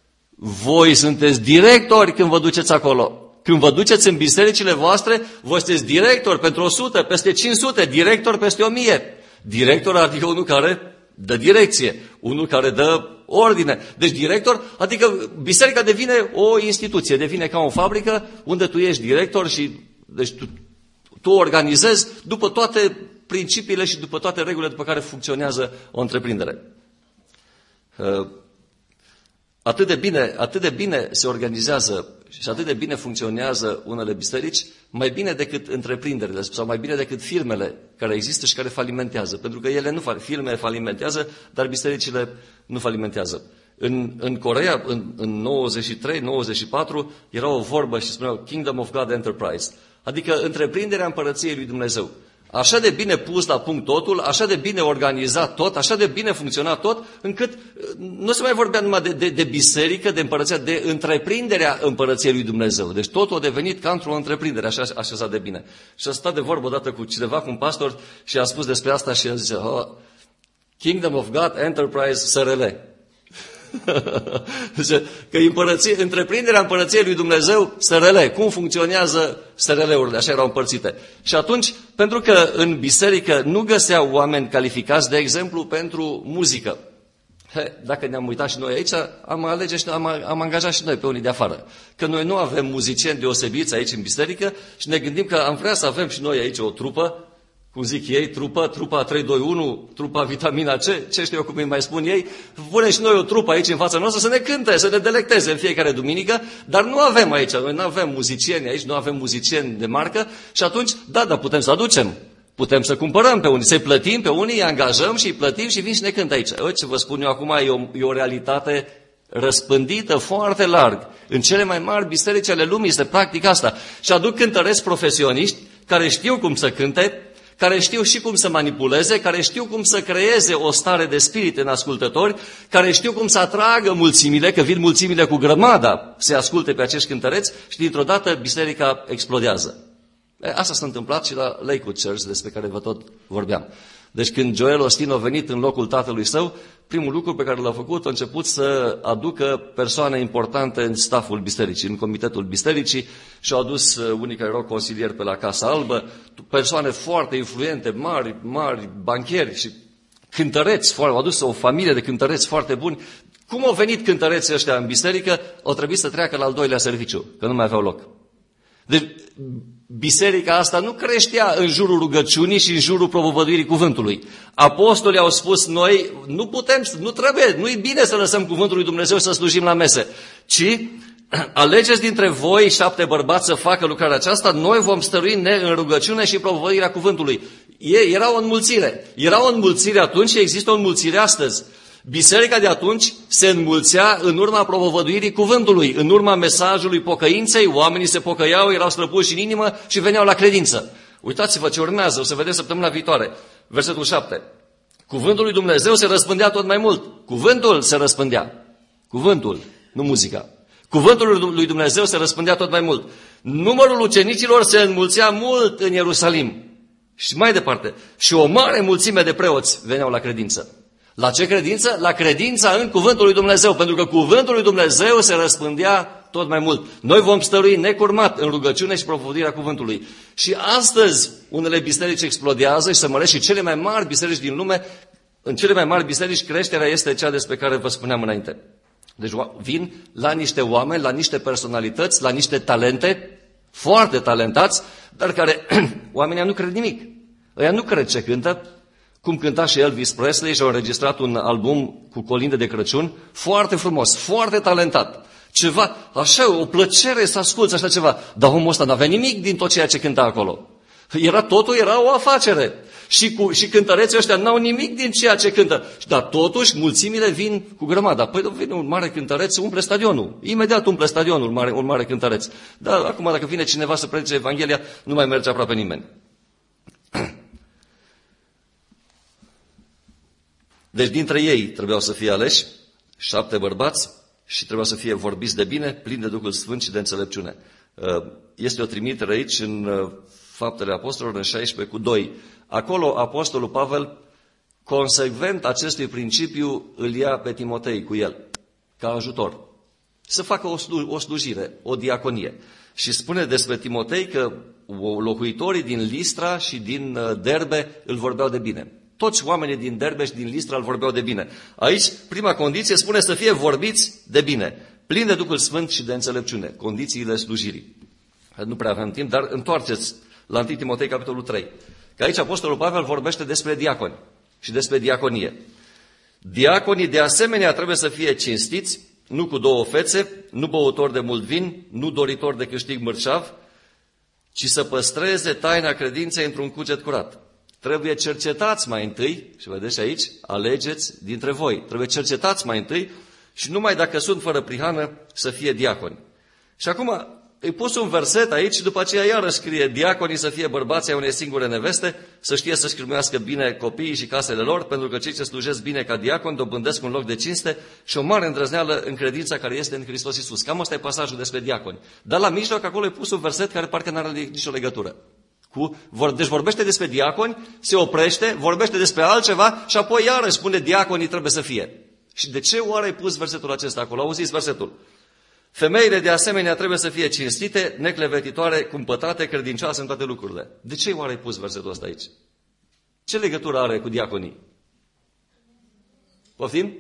voi sunteți directori când vă duceți acolo. Când vă duceți în bisericile voastre, voi sunteți director pentru o sută, peste cinci sute, director peste o mie. Director adică unul care dă direcție, unul care dă ordine. Deci director, adică biserica devine o instituție, devine ca o fabrică unde tu ești director și deci tu, tu organizezi după toate principiile și după toate regulile după care funcționează o întreprindere. Atât de bine, atât de bine se organizează și atât de bine funcționează unele biserici, mai bine decât întreprinderile sau mai bine decât firmele care există și care falimentează. Pentru că ele nu fac, firmele falimentează, dar bisericile nu falimentează. În, în Coreea, în, în nouăzeci și trei nouăzeci și patru, era o vorbă și spuneau Kingdom of God Enterprise, adică întreprinderea împărăției lui Dumnezeu. Așa de bine pus la punct totul, așa de bine organizat tot, așa de bine funcționat tot, încât nu se mai vorbea numai de, de, de biserică, de împărăția, de întreprinderea împărăției lui Dumnezeu. Deci totul a devenit ca într-o întreprindere, așa așezat de bine. Și a stat de vorbă odată cu cineva, cu un pastor, și a spus despre asta și a zis, oh, Kingdom of God Enterprise S R L. Că împărăție, întreprinderea împărăției lui Dumnezeu, S R L, cum funcționează S R L-urile, așa erau împărțite. Și atunci, pentru că în biserică nu găseau oameni calificați, de exemplu, pentru muzică. He, dacă ne-am uitat și noi aici, am, alege și, am, am angajat și noi pe unii de afară. Că noi nu avem muzicieni deosebiți aici în biserică și ne gândim că am vrea să avem și noi aici o trupă, cum zic ei, trupă, trupa trei doi unu, trupa vitamina C, ce știu eu cum îi mai spun ei, punem și noi o trupă aici în fața noastră să ne cânte, să ne delecteze în fiecare duminică, dar nu avem aici, noi nu avem muzicieni aici, nu avem muzicieni de marcă și atunci, da, dar putem să aducem, putem să cumpărăm pe unii, să-i plătim pe unii, îi angajăm și îi plătim și vin și ne cântă aici. Uite ce vă spun eu acum, e o, e o realitate răspândită foarte larg. În cele mai mari biserici ale lumii este practic asta. Și aduc cântăreți profesioniști care știu cum să cânte, care știu și cum să manipuleze, care știu cum să creeze o stare de spirit în ascultători, care știu cum să atragă mulțimile, că vin mulțimile cu grămada să asculte pe acești cântăreți și dintr-o dată biserica explodează. Asta s-a întâmplat și la Lakewood Church, despre care vă tot vorbeam. Deci când Joel Osteen a venit în locul tatălui său, primul lucru pe care l-a făcut a început să aducă persoane importante în staful bisericii, în comitetul bisericii și au adus unii care erau consilieri pe la Casa Albă, persoane foarte influente, mari, mari bancheri și cântăreți, au adus o familie de cântăreți foarte buni. Cum au venit cântăreții ăștia în biserică, au trebuit să treacă la al doilea serviciu, că nu mai aveau loc. Deci biserica asta nu creștea în jurul rugăciunii și în jurul propovăduirii cuvântului. Apostolii au spus, noi nu putem, nu trebuie, nu e bine să lăsăm cuvântul lui Dumnezeu să slujim la mese, ci alegeți dintre voi șapte bărbați să facă lucrarea aceasta, noi vom stărui în rugăciune și propovăduirea cuvântului. E, era o înmulțire. Era o înmulțire atunci și există o înmulțire astăzi. Biserica de atunci se înmulțea în urma propovăduirii cuvântului, în urma mesajului pocăinței, oamenii se pocăiau, erau străpuși în inimă și veneau la credință. Uitați-vă ce urmează, o să vedem săptămâna viitoare. Versetul șapte. Cuvântul lui Dumnezeu se răspândea tot mai mult. Cuvântul se răspândea. Cuvântul, nu muzica. Cuvântul lui Dumnezeu se răspândea tot mai mult. Numărul ucenicilor se înmulțea mult în Ierusalim. Și mai departe. Și o mare mulțime de preoți veneau la credință. La ce credință? La credința în cuvântul lui Dumnezeu, pentru că cuvântul lui Dumnezeu se răspândea tot mai mult. Noi vom stărui necurmat în rugăciune și propovăduirea cuvântului. Și astăzi unele biserici explodează și se măresc și cele mai mari biserici din lume, în cele mai mari biserici creșterea este cea despre care vă spuneam înainte. Deci vin la niște oameni, la niște personalități, la niște talente, foarte talentați, dar care oamenii nu cred nimic. Ăia nu cred ce cântă, cum cânta și Elvis Presley și au înregistrat un album cu colinde de Crăciun, foarte frumos, foarte talentat. Ceva, așa, o plăcere să asculți așa ceva. Dar omul ăsta n-avea nimic din tot ceea ce cânta acolo. Era, totul era o afacere. Și, cu, și cântăreții ăștia n-au nimic din ceea ce cântă. Dar totuși mulțimile vin cu grămada. Păi vine un mare cântăreț, umple stadionul. Imediat umple stadionul, un mare, un mare cântăreț. Dar acum dacă vine cineva să predice Evanghelia, nu mai merge aproape nimeni. Deci dintre ei trebuiau să fie aleși șapte bărbați și trebuiau să fie vorbiți de bine, plini de Duhul Sfânt și de înțelepciune. Este o trimitere aici în Faptele Apostolilor, în șaisprezece cu doi. Acolo Apostolul Pavel, consecvent acestui principiu, îl ia pe Timotei cu el, ca ajutor. Să facă o, slu- o slujire, o diaconie. Și spune despre Timotei că locuitorii din Listra și din Derbe îl vorbeau de bine. Toți oamenii din Derbe și din Listra îl vorbeau de bine. Aici, prima condiție spune să fie vorbiți de bine, plini de Duhul Sfânt și de înțelepciune, condițiile slujirii. Nu prea avem timp, dar întoarceți la întâi Timotei, capitolul trei. Că aici Apostolul Pavel vorbește despre diaconi și despre diaconie. Diaconii de asemenea trebuie să fie cinstiți, nu cu două fețe, nu băutori de mult vin, nu doritori de câștig mărșav, ci să păstreze taina credinței într-un cuget curat. Trebuie cercetați mai întâi, și vedeți aici, alegeți dintre voi. Trebuie cercetați mai întâi și numai dacă sunt fără prihană să fie diaconi. Și acum îi pus un verset aici și după aceea iarăși scrie: diaconii să fie bărbații ai unei singure neveste, să știe să-și cârmuiască bine copiii și casele lor, pentru că cei ce slujesc bine ca diaconi dobândesc un loc de cinste și o mare îndrăzneală în credința care este în Hristos Iisus. Cam ăsta e pasajul despre diaconi. Dar la mijloc acolo e pus un verset care parcă n-are nicio legătură. Cu, deci vorbește despre diaconi, se oprește, vorbește despre altceva și apoi iarăși spune diaconii trebuie să fie. Și de ce oare ai pus versetul acesta acolo? Auziți versetul. Femeile de asemenea trebuie să fie cinstite, neclevetitoare, cumpătate, credincioase în toate lucrurile. De ce oare ai pus versetul ăsta aici? Ce legătură are cu diaconii? Poftim?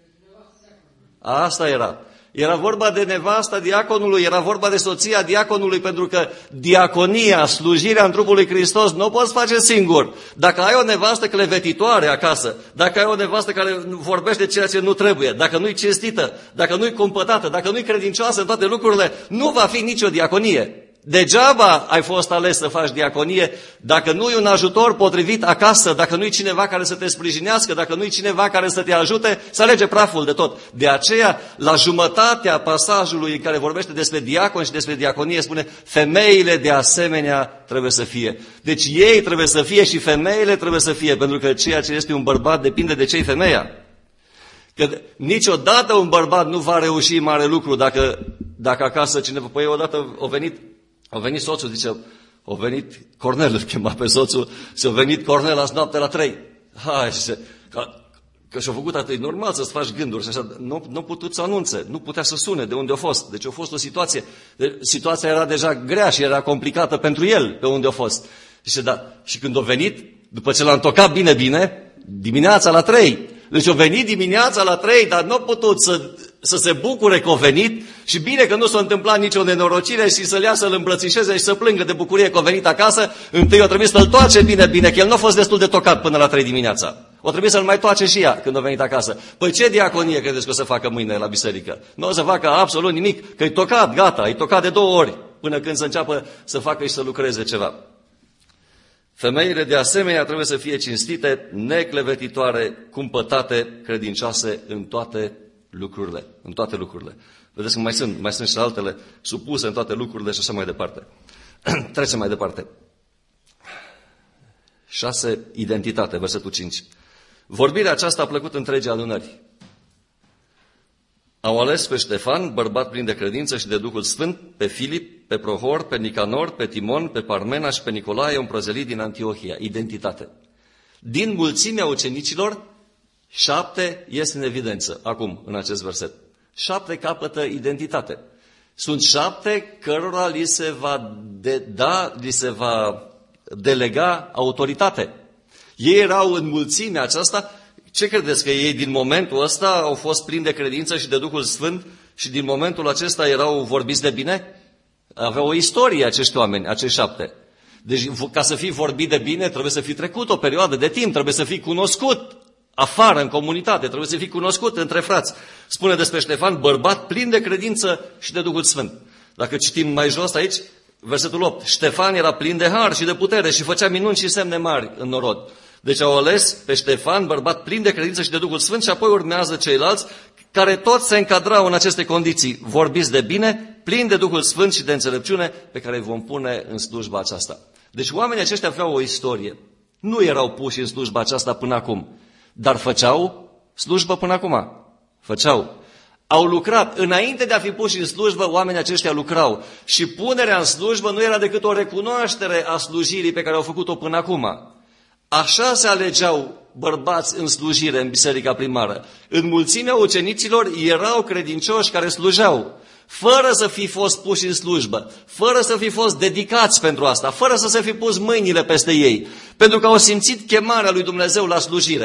Asta era. Era vorba de nevasta diaconului, era vorba de soția diaconului, pentru că diaconia, slujirea în trupul lui Hristos, nu o poți face singur. Dacă ai o nevastă clevetitoare acasă, dacă ai o nevastă care vorbește ceea ce nu trebuie, dacă nu-i cinstită, dacă nu-i cumpătată, dacă nu-i credincioasă în toate lucrurile, nu va fi nicio diaconie. Degeaba ai fost ales să faci diaconie dacă nu-i un ajutor potrivit acasă, dacă nu-i cineva care să te sprijinească, dacă nu-i cineva care să te ajute, să alege praful de tot. De aceea, la jumătatea pasajului în care vorbește despre diaconi și despre diaconie, spune femeile de asemenea trebuie să fie. Deci ei trebuie să fie și femeile trebuie să fie, pentru că ceea ce este un bărbat depinde de ce-i femeia. Că niciodată un bărbat nu va reuși mare lucru dacă, dacă acasă cineva... Păi odată a venit... A venit soțul, zice, a venit Cornel, îl chema pe soțul, și a venit Cornel azi noapte la trei. Hai, zice, că, că și-a făcut atât, normal să-ți faci gânduri și așa, nu, nu a putut să anunțe, nu putea să sune de unde a fost. Deci a fost o situație, de, situația era deja grea și era complicată pentru el pe unde a fost. Zice, da, și când a venit, după ce l-a întocat bine, bine, dimineața la trei. Deci a venit dimineața la trei, dar nu a putut să, să se bucure că a venit și bine că nu s-a întâmplat nicio nenorocire și să-l ia să-l îmbrățișeze și să plângă de bucurie că a venit acasă. Întâi a trebuit să-l toace bine, bine, că el nu a fost destul de tocat până la trei dimineața. O trebuie să-l mai toace și ea când a venit acasă. Păi ce diaconie credeți că o să facă mâine la biserică? Nu o să facă absolut nimic, că e tocat, gata, e tocat de două ori, până când să înceapă să facă și să lucreze ceva. Femeile de asemenea trebuie să fie cinstite, neclevetitoare, cumpătate, credincioase în toate lucrurile. În toate lucrurile. Vedeți că mai sunt, mai sunt și altele supuse în toate lucrurile și așa mai departe. Trecem mai departe. șase. Identitate, versetul cinci. Vorbirea aceasta a plăcut întregii adunări. Au ales pe Ștefan, bărbat plin de credință și de Duhul Sfânt, pe Filip, pe Prohor, pe Nicanor, pe Timon, pe Parmena și pe Nicolae, un prozelit din Antiohia. Identitate. Din mulțimea ucenicilor, șapte ies în evidență, acum, în acest verset. Șapte capătă identitate. Sunt șapte cărora li se va de, da, li se va delega autoritate. Ei erau în mulțimea aceasta. Ce credeți, că ei din momentul ăsta au fost plini de credință și de Duhul Sfânt și din momentul acesta erau vorbiți de bine? Aveau o istorie acești oameni, acești șapte. Deci ca să fii vorbit de bine trebuie să fii trecut o perioadă de timp, trebuie să fii cunoscut afară în comunitate, trebuie să fii cunoscut între frați. Spune despre Ștefan, bărbat plin de credință și de Duhul Sfânt. Dacă citim mai jos aici, versetul opt, Ștefan era plin de har și de putere și făcea minuni și semne mari în norod. Deci au ales pe Ștefan, bărbat plin de credință și de Duhul Sfânt, și apoi urmează ceilalți care toți se încadrau în aceste condiții. Vorbiți de bine, plin de Duhul Sfânt și de înțelepciune, pe care îi vom pune în slujba aceasta. Deci oamenii aceștia aveau o istorie. Nu erau puși în slujba aceasta până acum, dar făceau slujbă până acum. Făceau. Au lucrat. Înainte de a fi puși în slujbă, oamenii aceștia lucrau. Și punerea în slujbă nu era decât o recunoaștere a slujirii pe care au făcut-o până acum. Așa se alegeau bărbați în slujire în biserica primară. În mulțimea ucenicilor erau credincioși care slujeau, fără să fi fost puși în slujbă, fără să fi fost dedicați pentru asta, fără să se fi pus mâinile peste ei, pentru că au simțit chemarea lui Dumnezeu la slujire.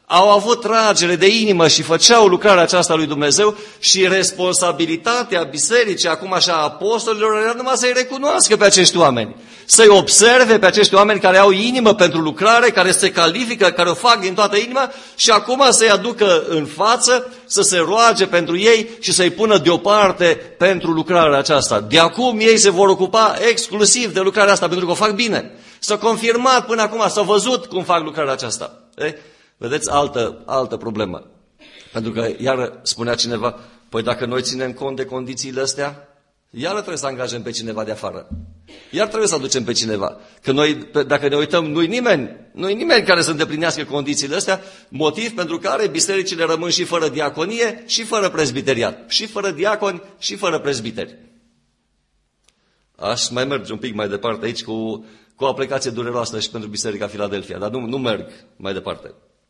au avut tragere de inimă și făceau lucrarea aceasta lui Dumnezeu și responsabilitatea bisericii, acum așa a apostolilor, era numai să-i recunoască pe acești oameni, să-i observe pe acești oameni care au inimă pentru lucrare, care se califică, care o fac din toată inima și acum să-i aducă în față, să se roage pentru ei și să-i pună deoparte pentru lucrarea aceasta. De acum ei se vor ocupa exclusiv de lucrarea asta, pentru că o fac bine. S-a confirmat până acum, s-a văzut cum fac lucrarea aceasta. E? Vedeți, altă, altă problemă. Pentru că, iar spunea cineva, păi dacă noi ținem cont de condițiile astea, iar trebuie să angajăm pe cineva de afară. Iar trebuie să aducem pe cineva. Că noi, dacă ne uităm, nu-i nimeni, nu-i nimeni care să îndeplinească condițiile astea, motiv pentru care bisericile rămân și fără diaconie și fără prezbiteriat. Și fără diaconi și fără prezbiteri. Aș mai merge un pic mai departe aici cu, cu o aplicație dureroasă și pentru Biserica Filadelfia, dar nu, nu merg mai departe.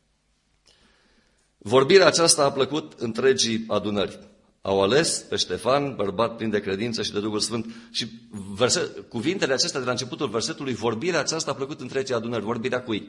Vorbirea aceasta a plăcut întregii adunări. Au ales pe Ștefan, bărbat plin de credință și de Duhul Sfânt. Și verse, cuvintele acestea de la începutul versetului, vorbirea aceasta a plăcut întregii adunări. Vorbirea cui?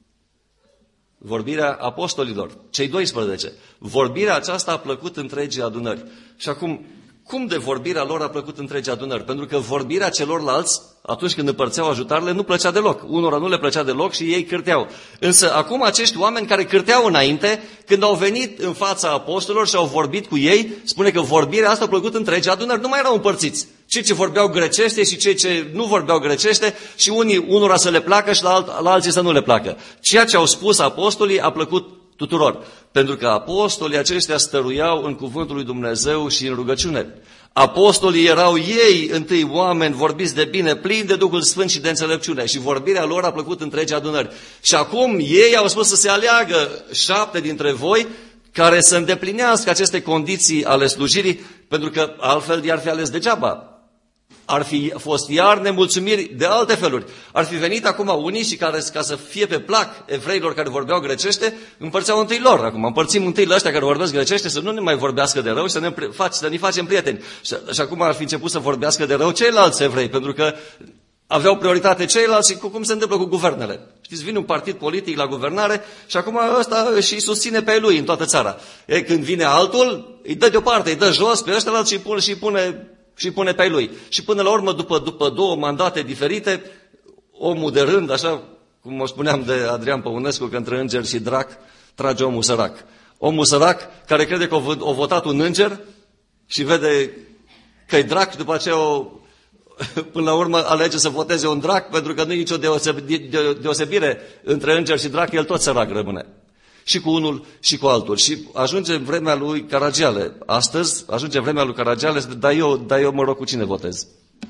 Vorbirea apostolilor, cei doisprezece. Vorbirea aceasta a plăcut întregii adunări. Și acum, cum de vorbirea lor a plăcut întregii adunări? Pentru că vorbirea celorlalți, atunci când împărțeau ajutarele, nu plăcea deloc. Unora nu le plăcea deloc și ei cârteau. Însă acum acești oameni care cârteau înainte, când au venit în fața apostolilor și au vorbit cu ei, spune că vorbirea asta a plăcut întregii adunări. Nu mai erau împărțiți. Cei ce vorbeau grecește și cei ce nu vorbeau grecește și unii, unora să le placă și la, alt, la alții să nu le placă. Ceea ce au spus apostolii a plăcut tuturor. Pentru că apostolii aceștia stăruiau în cuvântul lui Dumnezeu și în rugăciune. Apostolii erau ei întâi oameni vorbiți de bine, plini de Duhul Sfânt și de înțelepciune. Și vorbirea lor a plăcut întregii adunări. Și acum ei au spus să se aleagă șapte dintre voi care să îndeplinească aceste condiții ale slujirii, pentru că altfel i-ar fi ales degeaba. Ar fi fost iar nemulțumiri de alte feluri. Ar fi venit acum unii și care, ca să fie pe plac evreilor care vorbeau grecește, împărțeau întâi lor. Acum împărțim întâi la ăștia care vorbesc grecește să nu ne mai vorbească de rău și să ne, faci, să ne facem prieteni. Și, și acum ar fi început să vorbească de rău ceilalți evrei, pentru că aveau prioritate ceilalți și cu cum se întâmplă cu guvernele. Știți, vine un partid politic la guvernare și acum ăsta își susține pe lui în toată țara. E, când vine altul, îi dă deoparte, îi dă jos pe ăștia și pune, și pune și pune pe lui. Și până la urmă, după, după două mandate diferite, omul de rând, așa cum o spuneam de Adrian Păunescu, că între înger și drac trage omul sărac. Omul sărac care crede că a votat un înger și vede că e drac și după aceea o, până la urmă alege să voteze un drac, pentru că nu e nicio deosebire între înger și drac, el tot sărac rămâne. Și cu unul și cu altul. Și ajunge vremea lui Caragiale. Astăzi ajunge vremea lui Caragiale, dar eu, dar eu mă rog cu cine votez.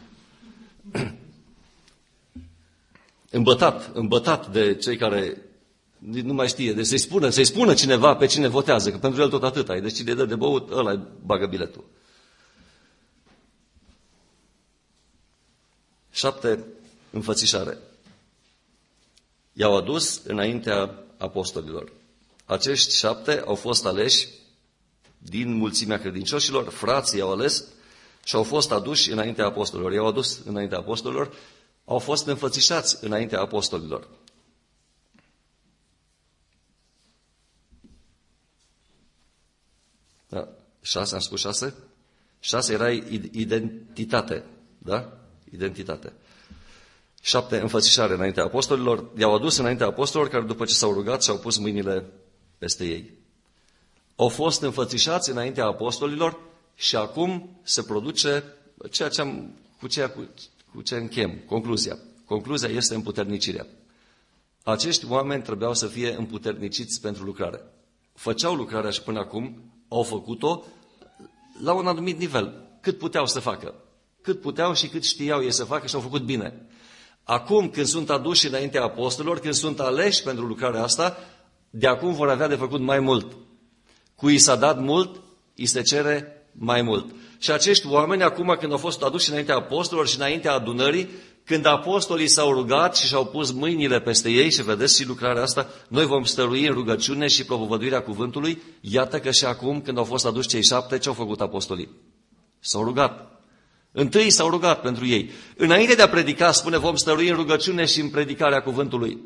Îmbătat, îmbătat de cei care nu mai știe. Deci să-i spună, să-i spună cineva pe cine votează, că pentru el tot atâta e. Deci cine dă de băut, ăla bagă biletul. Șapte, înfățișare. I-au adus înaintea apostolilor. Acești șapte au fost aleși din mulțimea credincioșilor, frații i-au ales și au fost aduși înaintea apostolilor. I-au adus înaintea apostolilor, au fost înfățișați înaintea apostolilor. Da. Șase, am spus șase? Șase era identitate, da? Identitate. Șapte, înfățișare înaintea apostolilor. I-au adus înaintea apostolilor care după ce s-au rugat și-au pus mâinile peste ei. Au fost înfățișați înaintea apostolilor și acum se produce ceea ce am, cu, ceea, cu, cu ce închem, concluzia. Concluzia este împuternicirea. Acești oameni trebuiau să fie împuterniciți pentru lucrare. Făceau lucrarea și până acum au făcut-o la un anumit nivel. Cât puteau să facă. Cât puteau și cât știau ei să facă și au făcut bine. Acum, când sunt aduși înaintea apostolilor, când sunt aleși pentru lucrarea asta, de acum vor avea de făcut mai mult. Cui s-a dat mult, îi se cere mai mult. Și acești oameni, acum când au fost aduși înaintea apostolilor și înaintea adunării, când apostolii s-au rugat și și-au pus mâinile peste ei, și vedeți și lucrarea asta, noi vom stărui în rugăciune și propovăduirea cuvântului, iată că și acum, când au fost aduși cei șapte, ce au făcut apostolii? S-au rugat. Întâi s-au rugat pentru ei. Înainte de a predica, spune, vom stărui în rugăciune și în predicarea cuvântului.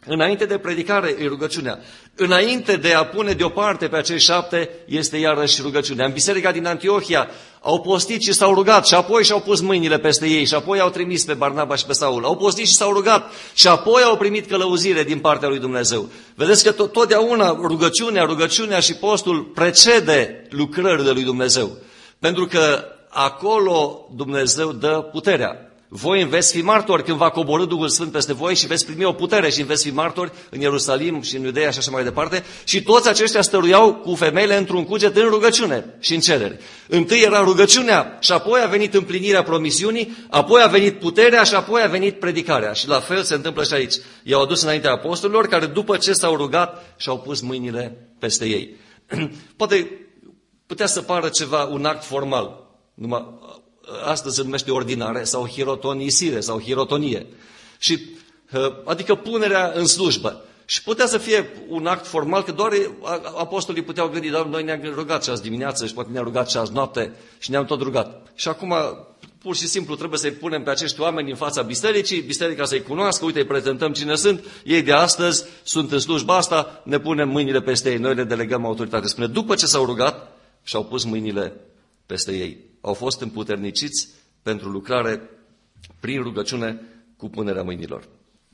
Înainte de predicare e rugăciunea. Înainte de a pune deoparte pe acei șapte, este iarăși rugăciunea. În biserica din Antiohia au postit și s-au rugat și apoi și-au pus mâinile peste ei și apoi au trimis pe Barnaba și pe Saul. Au postit și s-au rugat și apoi au primit călăuzire din partea lui Dumnezeu. Vedeți că tot, totdeauna rugăciunea, rugăciunea și postul precede lucrările lui Dumnezeu. Pentru că acolo Dumnezeu dă puterea. Voi veți fi martori când va coborî Duhul Sfânt peste voi și veți primi o putere și veți fi martori în Ierusalim și în Iudeea și așa mai departe. Și toți aceștia stăruiau cu femeile într-un cuget în rugăciune și în cereri. Întâi era rugăciunea și apoi a venit împlinirea promisiunii, apoi a venit puterea și apoi a venit predicarea. Și la fel se întâmplă și aici. I-au adus înaintea apostolilor care după ce s-au rugat și-au pus mâinile peste ei. Poate putea să pară ceva, un act formal. Numai astăzi se numește ordinare sau hirotonisire sau hirotonie. Și, adică punerea în slujbă. Și putea să fie un act formal, că doar apostolii puteau gândi, dar noi ne-am rugat ceas dimineață și poate ne-am rugat ceas noapte și ne-am tot rugat. Și acum, pur și simplu, trebuie să-i punem pe acești oameni în fața bisericii, biserica să-i cunoască, uite, îi prezentăm cine sunt, ei de astăzi sunt în slujba asta, ne punem mâinile peste ei, noi le delegăm autoritate. Spune, după ce s-au rugat, și-au pus mâinile peste ei. Au fost împuterniciți pentru lucrare prin rugăciune cu punerea mâinilor.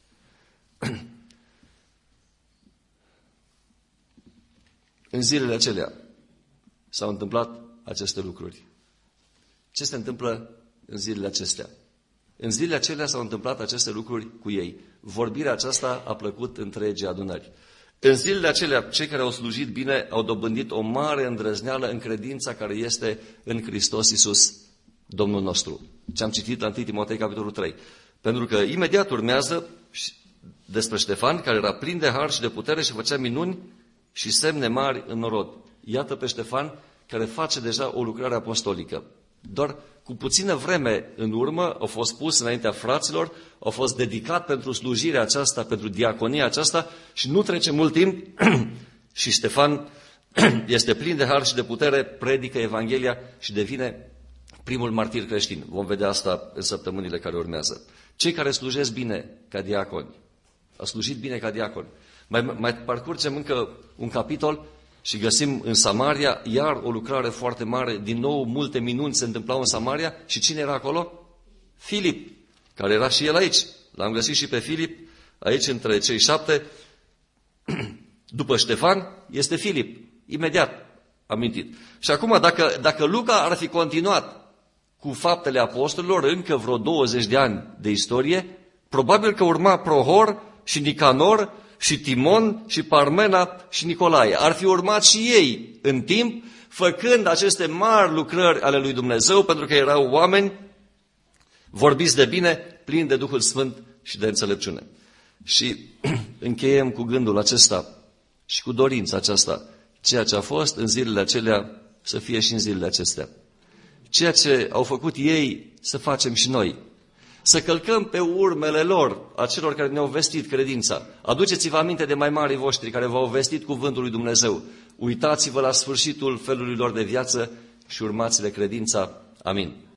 În zilele acelea s-au întâmplat aceste lucruri. Ce se întâmplă în zilele acestea? În zilele acelea s-au întâmplat aceste lucruri cu ei. Vorbirea aceasta a plăcut întregii adunări. În zilele acelea, cei care au slujit bine au dobândit o mare îndrăzneală în credința care este în Hristos Iisus, Domnul nostru. Ce am citit la întâi Timotei, capitolul trei. Pentru că imediat urmează despre Ștefan, care era plin de har și de putere și făcea minuni și semne mari în norod. Iată pe Ștefan, care face deja o lucrare apostolică. Doar cu puțină vreme în urmă au fost pus înaintea fraților, au fost dedicat pentru slujirea aceasta, pentru diaconia aceasta și nu trece mult timp și Ștefan este plin de har și de putere, predică Evanghelia și devine primul martir creștin. Vom vedea asta în săptămânile care urmează. Cei care slujesc bine ca diaconi, au slujit bine ca diaconi. Mai, mai parcurgem încă un capitol și găsim în Samaria iar o lucrare foarte mare. Din nou, multe minuni se întâmplau în Samaria. Și cine era acolo? Filip, care era și el aici. L-am găsit și pe Filip aici între cei șapte. După Ștefan este Filip. Imediat amintit. Și acum, dacă, dacă Luca ar fi continuat cu faptele apostolilor încă vreo douăzeci de ani de istorie, probabil că urma Prohor și Nicanor și Timon și Parmena și Nicolae. Ar fi urmat și ei în timp, făcând aceste mari lucrări ale lui Dumnezeu, pentru că erau oameni vorbiți de bine, plini de Duhul Sfânt și de înțelepciune. Și încheiem cu gândul acesta și cu dorința aceasta. Ceea ce a fost în zilele acelea să fie și în zilele acestea. Ceea ce au făcut ei să facem și noi. Să călcăm pe urmele lor, a celor care ne-au vestit credința. Aduceți-vă aminte de mai marii voștri care v-au vestit cuvântul lui Dumnezeu. Uitați-vă la sfârșitul felului lor de viață și urmați-le credința. Amin.